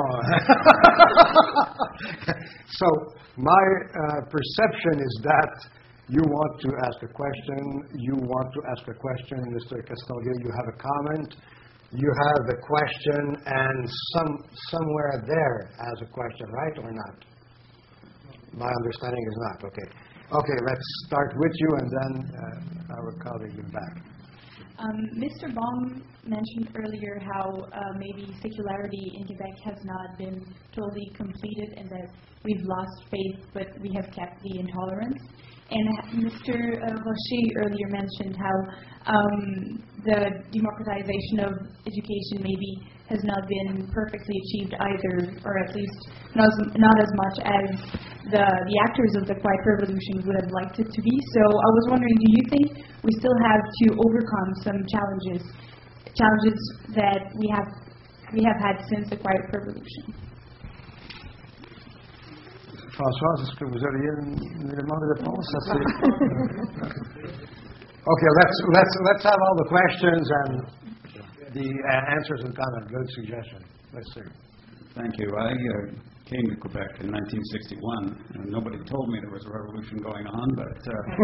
Speaker 2: So my uh, perception is that you want to ask a question, you want to ask a question, Mister Castaldier, you have a comment, you have the question, and some somewhere there has a question, right or not? My understanding is not, okay. Okay, let's start with you, and then uh, our colleague is back.
Speaker 6: Um, Mister Baum mentioned earlier how uh, maybe secularity in Quebec has not been totally completed and that we've lost faith, but we have kept the intolerance. And Mister Rocher earlier mentioned how um, the democratization of education maybe has not been perfectly achieved either, or at least not as, not as much as the, the actors of the Quiet Revolution would have liked it to be. So I was wondering, do you think we still have to overcome some challenges, challenges that we have we have had since the Quiet Revolution?
Speaker 2: Françoise, est-ce que vous auriez un élément de réponse? Okay, let's let's let's have all the questions and the uh, answers and comments. Good suggestion. Let's see.
Speaker 14: Thank you. I uh, came to Quebec in nineteen sixty-one, and nobody told me there was a revolution going on. But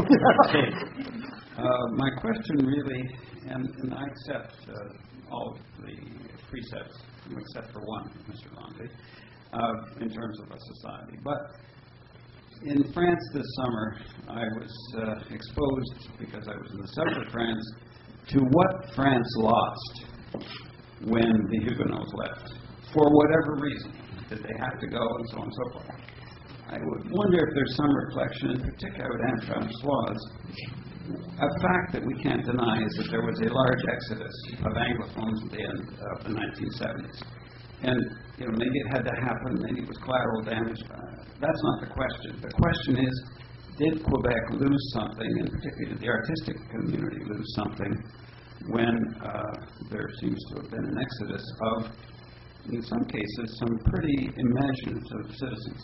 Speaker 14: uh, uh, my question really, and, and I accept uh, all of the precepts except for one, Mister Landry, Uh, in terms of a society. But in France this summer, I was uh, exposed, because I was in the south of France, to what France lost when the Huguenots left, for whatever reason. Did they have to go, and so on and so forth. I would wonder if there's some reflection, in particular with Anne Francoise. A fact that we can't deny is that there was a large exodus of Anglophones at the end of the nineteen seventies. And you know, maybe it had to happen, maybe it was collateral damage. Uh, that's not the question. The question is, did Quebec lose something, and particularly did the artistic community lose something, when uh, there seems to have been an exodus of, in some cases, some pretty imaginative citizens?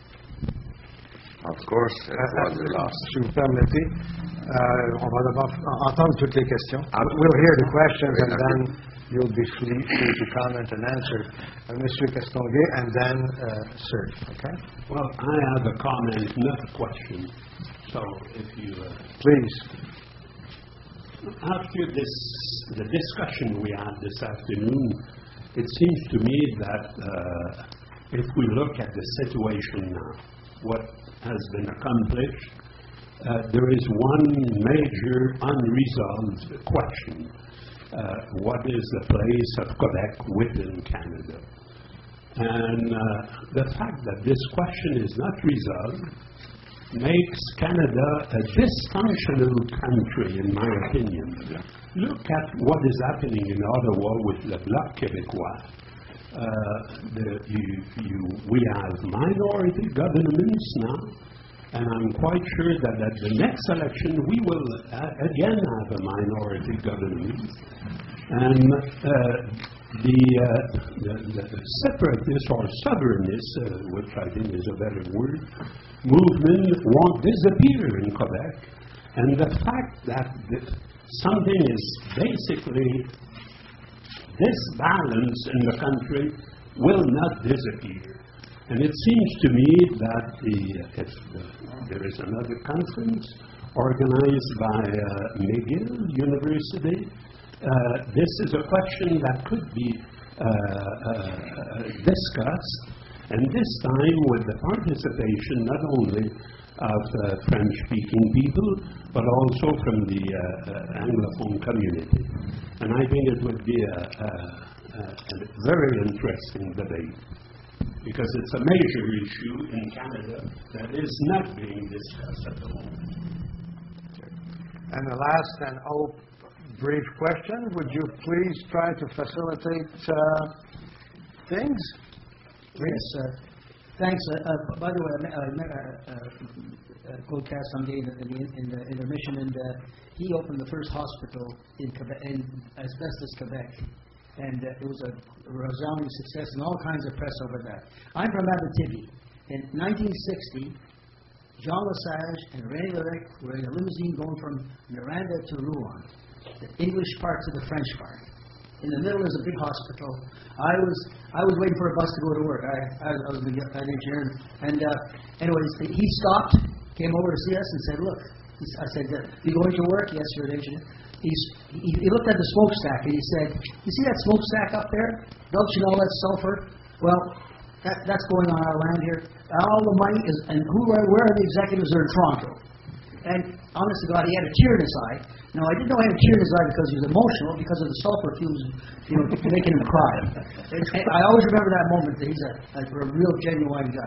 Speaker 3: Of course, it was a loss.
Speaker 2: Si vous permettez, uh, on va d'abord entendre toutes les questions. We'll hear the questions, and then you'll be free, free to comment and answer. Uh, Monsieur Castonguay, and then uh, Sir. Okay?
Speaker 15: Well, I have a comment, not a question. So, if you uh,
Speaker 2: please.
Speaker 15: After this, the discussion we had this afternoon, it seems to me that uh, if we look at the situation now, what has been accomplished, uh, there is one major unresolved question. Uh, what is the place of Quebec within Canada? And uh, the fact that this question is not resolved makes Canada a dysfunctional country, in my opinion. Look at what is happening in Ottawa with the Bloc Québécois. Uh, the, you, you, we have minority governments now, and I'm quite sure that at the next election we will uh, again have a minority government. And uh, the, uh, the, the separatist or sovereignist, uh, which I think is a better word, movement won't disappear in Quebec. And the fact that the, something is basically this balance in the country will not disappear. And it seems to me that the, if the, there is another conference organized by uh, McGill University, uh, this is a question that could be uh, uh, discussed, and this time with the participation not only of uh, French-speaking people, but also from the uh, uh, Anglophone community. And I think it would be a, a, a very interesting debate, because it's a major issue in Canada that is not being discussed at the moment.
Speaker 2: And the last and oh, brief question, would you please try to facilitate uh, things?
Speaker 16: Yes, uh, thanks. Uh, uh, by the way, I met, I met uh, uh, Claude Castonguay in the, in the intermission, and uh, he opened the first hospital in, Quebec, in Asbestos, Quebec. And uh, it was a resounding success and all kinds of press over that. I'm from Abitibi. In nineteen sixty, Jean Lesage and René Lévesque were in a limousine going from Miranda to Rouen, the English part to the French part. In the middle is a big hospital. I was I was waiting for a bus to go to work. I, I, I was an engineer. And uh, anyways, he stopped, came over to see us and said, look, I said, you going to work? Yes, you're an engineer. He's, he, he looked at the smokestack and he said, you see that smokestack up there? Don't you know that's sulfur? Well, that, that's going on our land here. All the money is, and who are, where are the executives? Are in Toronto. And honest to God, he had a tear in his eye. Now, I didn't know he had a tear in his eye because he was emotional, because of the sulfur fumes, you know, making him cry. And I always remember that moment, that he's a, a, a real genuine guy.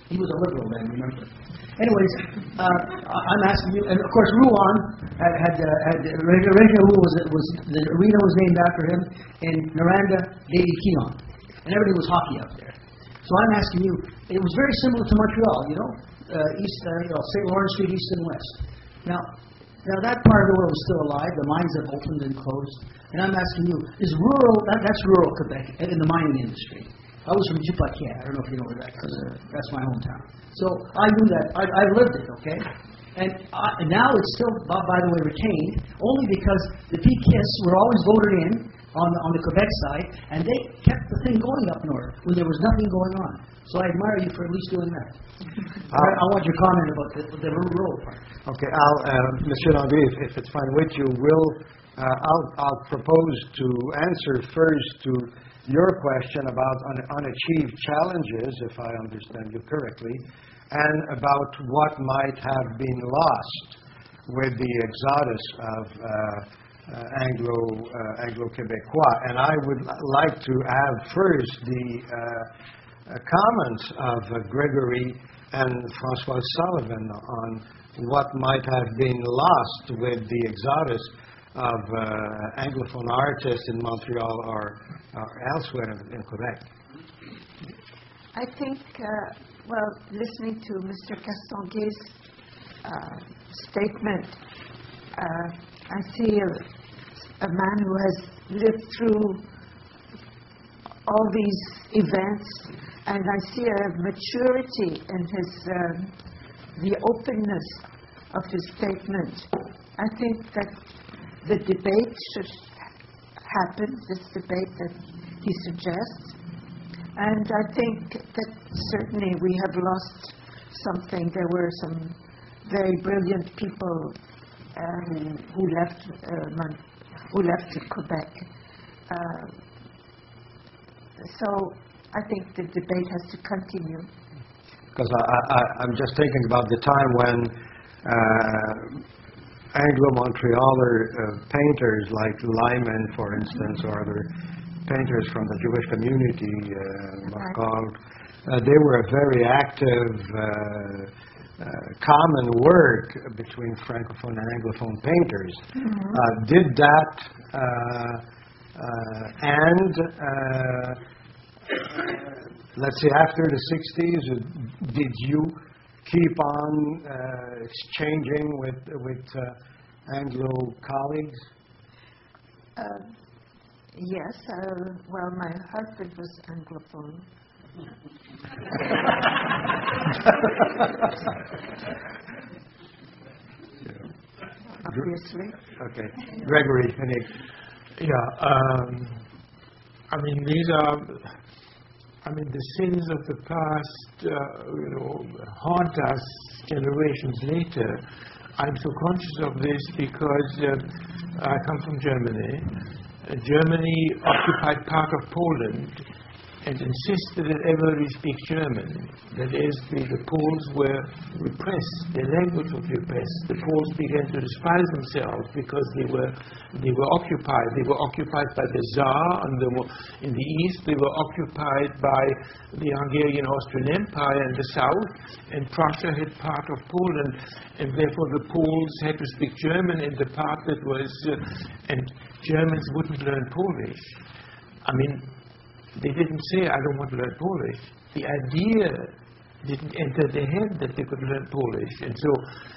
Speaker 16: He was a liberal then, remember? Anyways, uh, I'm asking you, and of course Rouen had, had, uh, had Regina Rouen was, was, the arena was named after him, and Noranda, David Keon. And everything was hockey out there. So I'm asking you, it was very similar to Montreal, you know, uh, east, uh, you know, Saint Lawrence Street, east and west. Now, now that part of the world is still alive. The mines have opened and closed. And I'm asking you, is rural, that, that's rural Quebec in the mining industry. I was from Dupaquier. I don't know if you know where that is. That's my hometown. So I knew that. I, I lived it, okay? And, I, and now it's still, by, by the way, retained, only because the P Q S were always voted in on the, on the Quebec side, and they kept the thing going up north when there was nothing going on. So I admire you for at least doing that. I, I want your comment about the, the rural part.
Speaker 2: Okay, I'll, uh, Monsieur Landry, if, if it's fine with you, will uh, I'll, I'll propose to answer first to your question about un- unachieved challenges, if I understand you correctly, and about what might have been lost with the exodus of uh, uh, Anglo uh, Anglo-Quebecois. And I would like to have first the uh, uh, comments of uh, Gregory and Francois Sullivan on what might have been lost with the exodus of uh, Anglophone artists in Montreal or, or elsewhere in, in Quebec.
Speaker 17: I think, uh, well, listening to Mister Castonguay's uh, statement, uh, I see a, a man who has lived through all these events, and I see a maturity in his, um, the openness of his statement. I think that the debate should happen, this debate that he suggests. And I think that certainly we have lost something. There were some very brilliant people uh, who, who left uh, Mon- who left Quebec. Uh, so I think the debate has to continue.
Speaker 2: Because I, I, I'm just thinking about the time when uh, Anglo-Montrealer uh, painters like Lyman, for instance, or other painters from the Jewish community, uh, Markov, uh, they were a very active, uh, uh, common work between Francophone and Anglophone painters. Mm-hmm. Uh, did that uh, uh, end, uh, let's say, after the sixties? Did you keep on uh, exchanging with with uh, Anglo colleagues?
Speaker 17: Uh, yes. Uh, well, my husband was Anglophone. Obviously.
Speaker 2: Okay, Gregory, any?
Speaker 4: Yeah. Um, I mean, these are. I mean, the sins of the past, uh, you know, haunt us generations later. I'm so conscious of this because uh, I come from Germany. Uh, Germany occupied part of Poland and insisted that everybody speak German. That is, the, the Poles were repressed, their language was repressed. The Poles began to despise themselves because they were they were occupied. They were occupied by the Tsar and the, in the east. They were occupied by the Hungarian-Austrian Empire in the south, and Prussia had part of Poland, and therefore the Poles had to speak German in the part that was, uh, and Germans wouldn't learn Polish. I mean, they didn't say, I don't want to learn Polish. The idea didn't enter their head that they could learn Polish. And so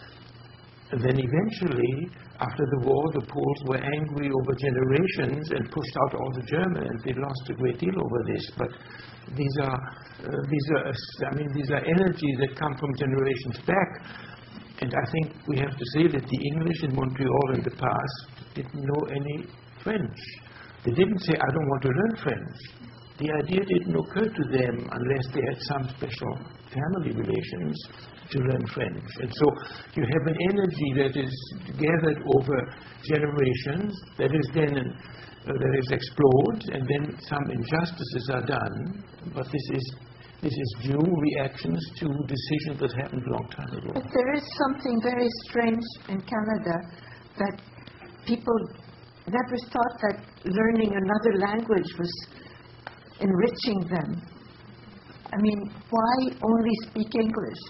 Speaker 4: and then eventually, after the war, the Poles were angry over generations and pushed out all the Germans. They lost a great deal over this. But these are, uh, these are, uh, I mean, these are energies that come from generations back. And I think we have to say that the English in Montreal in the past didn't know any French. They didn't say, I don't want to learn French. The idea didn't occur to them unless they had some special family relations to learn French. And so you have an energy that is gathered over generations, that is then uh, that is explored, and then some injustices are done. But this is this is due reactions to decisions that happened a long time ago.
Speaker 17: But there is something very strange in Canada that people never thought that learning another language was enriching them. I mean, why only speak English?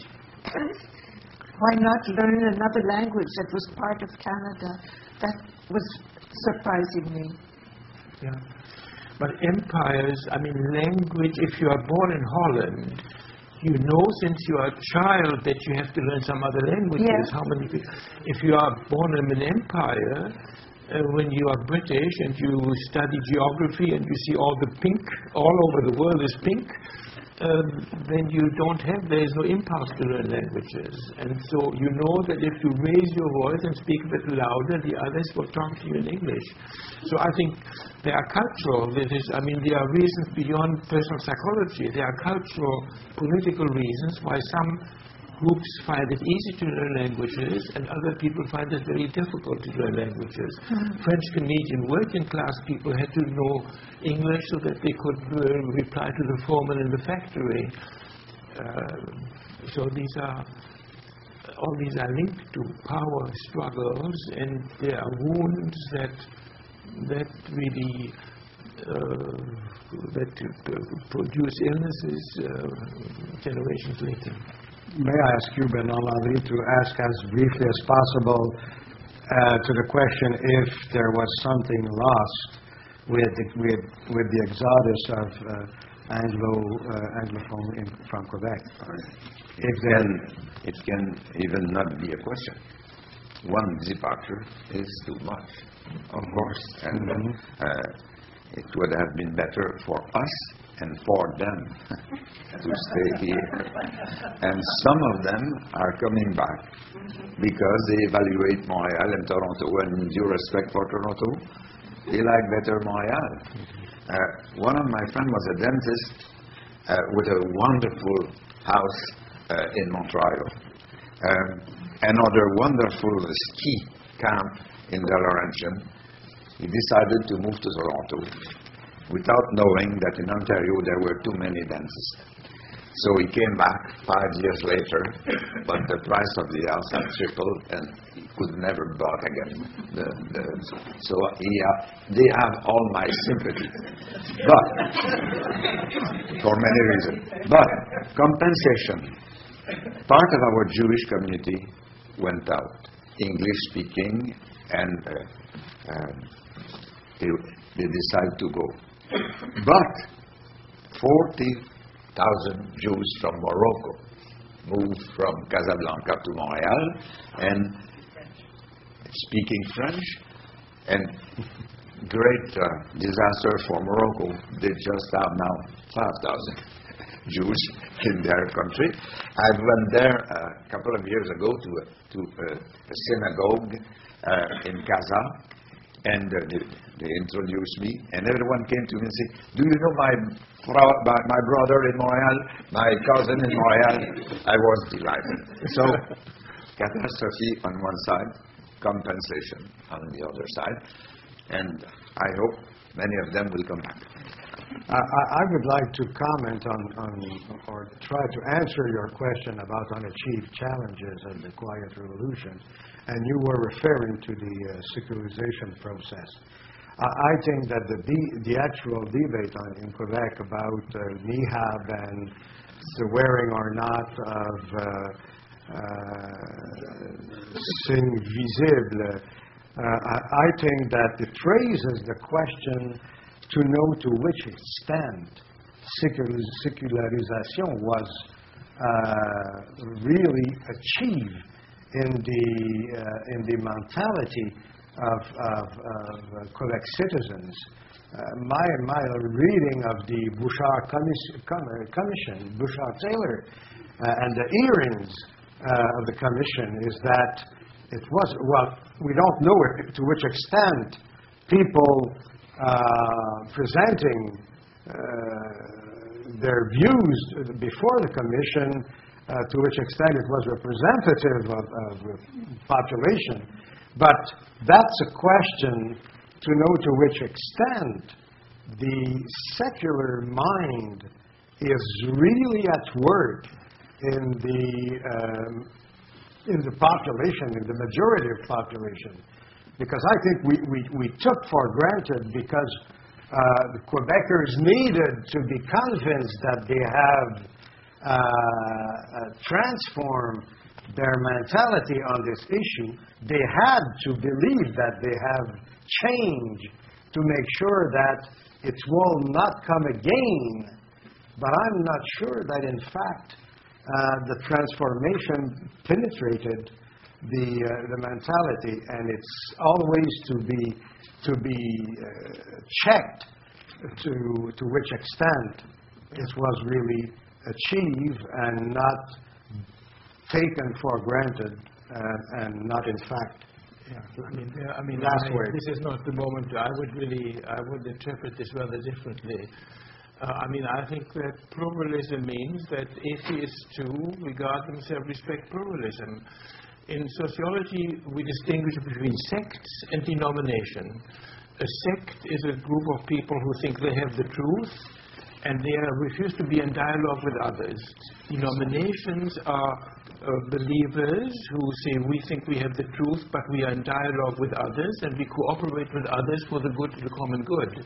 Speaker 17: Why not learn another language that was part of Canada? That was surprising me.
Speaker 4: Yeah. But empires, I mean, language, if you are born in Holland, you know since you are a child that you have to learn some other languages.
Speaker 17: Yeah.
Speaker 4: How many people? If you are born in an empire, uh, when you are British and you study geography and you see all the pink, all over the world is pink, um, then you don't have, there is no impulse to learn languages. And so you know that if you raise your voice and speak a bit louder, the others will talk to you in English. So I think there are cultural, there is, I mean, there are reasons beyond personal psychology. There are cultural, political reasons why some groups find it easy to learn languages and other people find it very difficult to learn languages. Mm-hmm. French Canadian working class people had to know English so that they could uh, reply to the foreman in the factory. Uh, so these are, all these are linked to power struggles, and there are wounds that that really uh, that uh, produce illnesses uh, generations later.
Speaker 2: May I ask you, Bernard Landry, to ask as briefly as possible uh, to the question if there was something lost with the, with, with the exodus of uh, Anglo uh, Anglophone in, from Quebec?
Speaker 3: If then it can even not be a question. One departure is too much, of course, and mm-hmm. uh, it would have been better for us and for them to stay here. And some of them are coming back because they evaluate Montreal and Toronto, and due respect for Toronto, they like better Montreal. Uh, one of my friends was a dentist uh, with a wonderful house uh, in Montreal. Um, another wonderful ski camp in the Laurentian. He decided to move to Toronto without knowing that in Ontario there were too many dentists. So he came back five years later, but the price of the house had tripled and he could never bought again. The, the, so he, uh, they have all my sympathy, but for many reasons. But compensation. Part of our Jewish community went out, English speaking, and uh, uh, they, they decided to go. But forty thousand Jews from Morocco moved from Casablanca to Montreal and speaking French, and great uh, disaster for Morocco. They just have now five thousand Jews in their country. I went there uh, a couple of years ago to, uh, to uh, a synagogue uh, in Casa, and uh, they, they introduced me, and everyone came to me and said, "Do you know my, pro- my, my brother in Montreal, my cousin in Montreal?" I was delighted. So, catastrophe on one side, compensation on the other side, and I hope many of them will come back.
Speaker 2: I, I would like to comment on, on, or try to answer your question about unachieved challenges of the Quiet Revolution, and you were referring to the uh, secularization process. I, I think that the de- the actual debate on, in Quebec about uh, Nihab and the wearing or not of uh, uh, signes visibles, uh, I, I think that it raises the question to know to which extent secularization was uh, really achieved in the uh, in the mentality of, of, of Quebec citizens. Uh, my my reading of the Bouchard commis- com- Commission, Bouchard-Taylor, uh, and the hearings uh, of the Commission is that it was, well, we don't know it, to which extent people Uh, presenting uh, their views before the Commission, uh, to which extent it was representative of, of the population. But that's a question to know to which extent the secular mind is really at work in the, um, in the population, in the majority of population. Because I think we, we, we took for granted, because the Quebecers needed to be convinced that they have uh, uh, transformed their mentality on this issue. They had to believe that they have changed to make sure that it will not come again. But I'm not sure that, in fact, uh, the transformation penetrated the uh, the mentality, and it's always to be to be uh, checked to to which extent it was really achieved and not taken for granted, uh, and not in fact.
Speaker 4: Yeah, I mean, yeah, I mean,
Speaker 2: last
Speaker 4: I,
Speaker 2: word.
Speaker 4: this is not the moment. I would really, I would interpret this rather differently. Uh, I mean, I think that pluralism means that atheists too regard themselves respect pluralism. In sociology, we distinguish between sects and denomination. A sect is a group of people who think they have the truth, and they are, refuse to be in dialogue with others. Denominations are uh, believers who say, we think we have the truth, but we are in dialogue with others, and we cooperate with others for the good, the common good.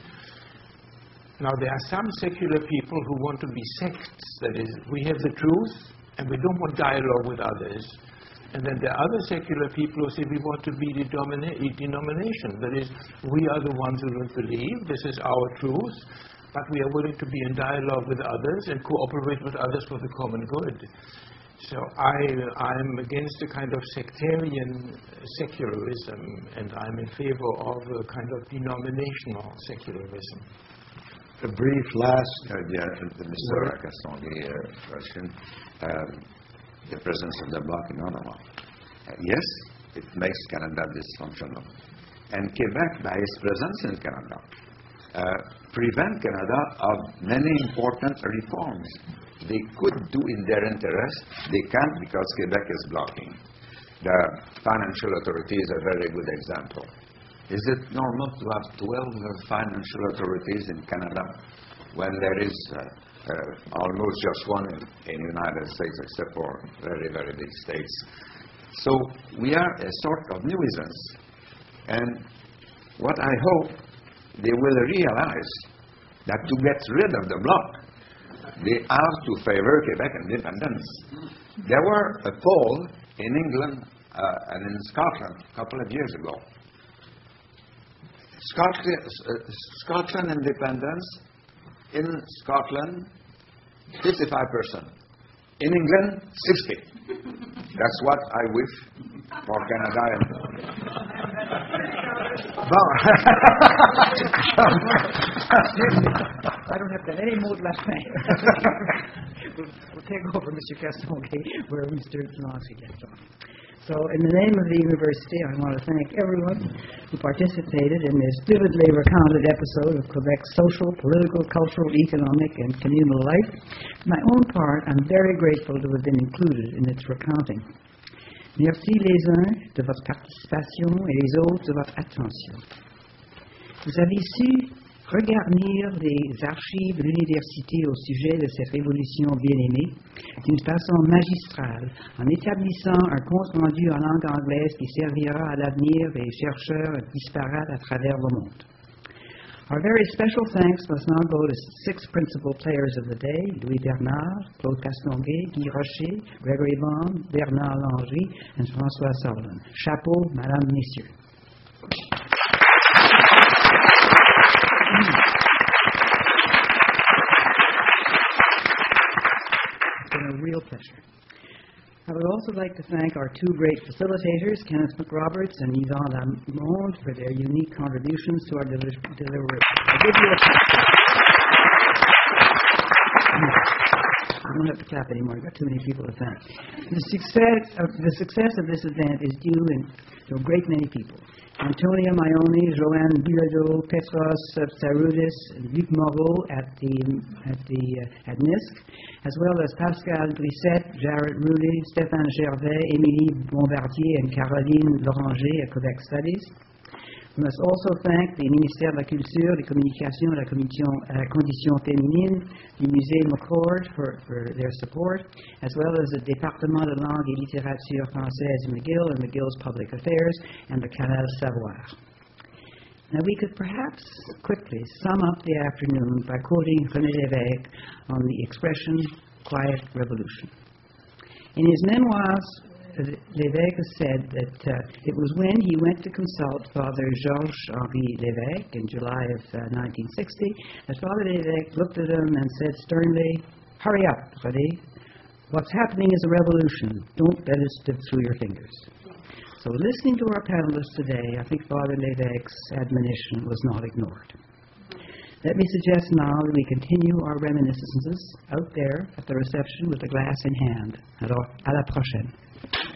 Speaker 4: Now, there are some secular people who want to be sects. That is, we have the truth, and we don't want dialogue with others. And then there are other secular people who say we want to be the domina- denomination. That is, we are the ones who don't believe. This is our truth. But we are willing to be in dialogue with others and cooperate with others for the common good. So I, I'm against a kind of sectarian secularism, and I'm in favor of a kind of denominational secularism.
Speaker 3: A brief last, uh, yeah, the Mister Castonguay uh, question. Um, the presence of the bloc in Ottawa. Uh, yes, it makes Canada dysfunctional. And Quebec, by its presence in Canada, uh, prevent Canada of many important reforms they could do in their interest. They can't because Quebec is blocking. The financial authority is a very good example. Is it normal to have twelve financial authorities in Canada when there is uh, uh, almost just one in the United States, except for very, very big states? So we are a sort of nuisance. And what I hope they will realize that to get rid of the bloc, they have to favor Quebec independence. There were a poll in England uh, and in Scotland a couple of years ago. Scotland, uh, Scotland independence, in Scotland, fifty-five percent. In England, sixty. That's what I wish for Canada.
Speaker 1: Bon. I don't have to have any more last name. we'll, we'll take over Mister Castonguay where Mister Lonsky gets on. So in the name of the university, I want to thank everyone who participated in this vividly recounted episode of Quebec's social, political, cultural, economic, and communal life. For my own part, I'm very grateful to have been included in its recounting. Merci les uns de votre participation et les autres de votre attention. Vous avez su regarnir les archives de l'université au sujet de cette révolution bien-aimée d'une façon magistrale, en établissant un compte-rendu en langue anglaise qui servira à l'avenir des chercheurs disparates à travers le monde. Our very special thanks must now go to six principal players of the day: Louis Bernard, Claude Castonguay, Guy Rocher, Gregory Baum, Bernard Landry, and François Sullivan. Chapeau, Madame, Messieurs. It's been a real pleasure. I would also like to thank our two great facilitators, Kenneth McRoberts and Yvan Lamonde, for their unique contributions to our deli- delivery. I give you a I don't have to clap anymore. I've got too many people to thank. The success of, the success of this event is due in, to a great many people. Antonia Maioni, Joanne Bilodeau, Petros Psaroudis, and Luc Moreau at the at the uh, at NISC, as well as Pascal Brissette, Jared Rouley, Stéphane Gervais, Émilie Bombardier, and Caroline Loranger at Quebec Studies. We must also thank the Ministère de la Culture, des Communications et de la Commission, uh, Condition Féminine, du Musée McCord for, for their support, as well as the Département de Langue et Littérature Française McGill and McGill's Public Affairs, and the Canal Savoir. Now, we could perhaps quickly sum up the afternoon by quoting René Lévesque on the expression quiet revolution. In his memoirs, Lévesque said that uh, it was when he went to consult Father Georges-Henri Lévesque in July of uh, nineteen sixty that Father Lévesque looked at him and said sternly, "Hurry up, René. What's happening is a revolution. Don't let it slip through your fingers." So listening to our panelists today, I think Father Lévesque's admonition was not ignored. Let me suggest now that we continue our reminiscences out there at the reception with a glass in hand. Alors, à la prochaine.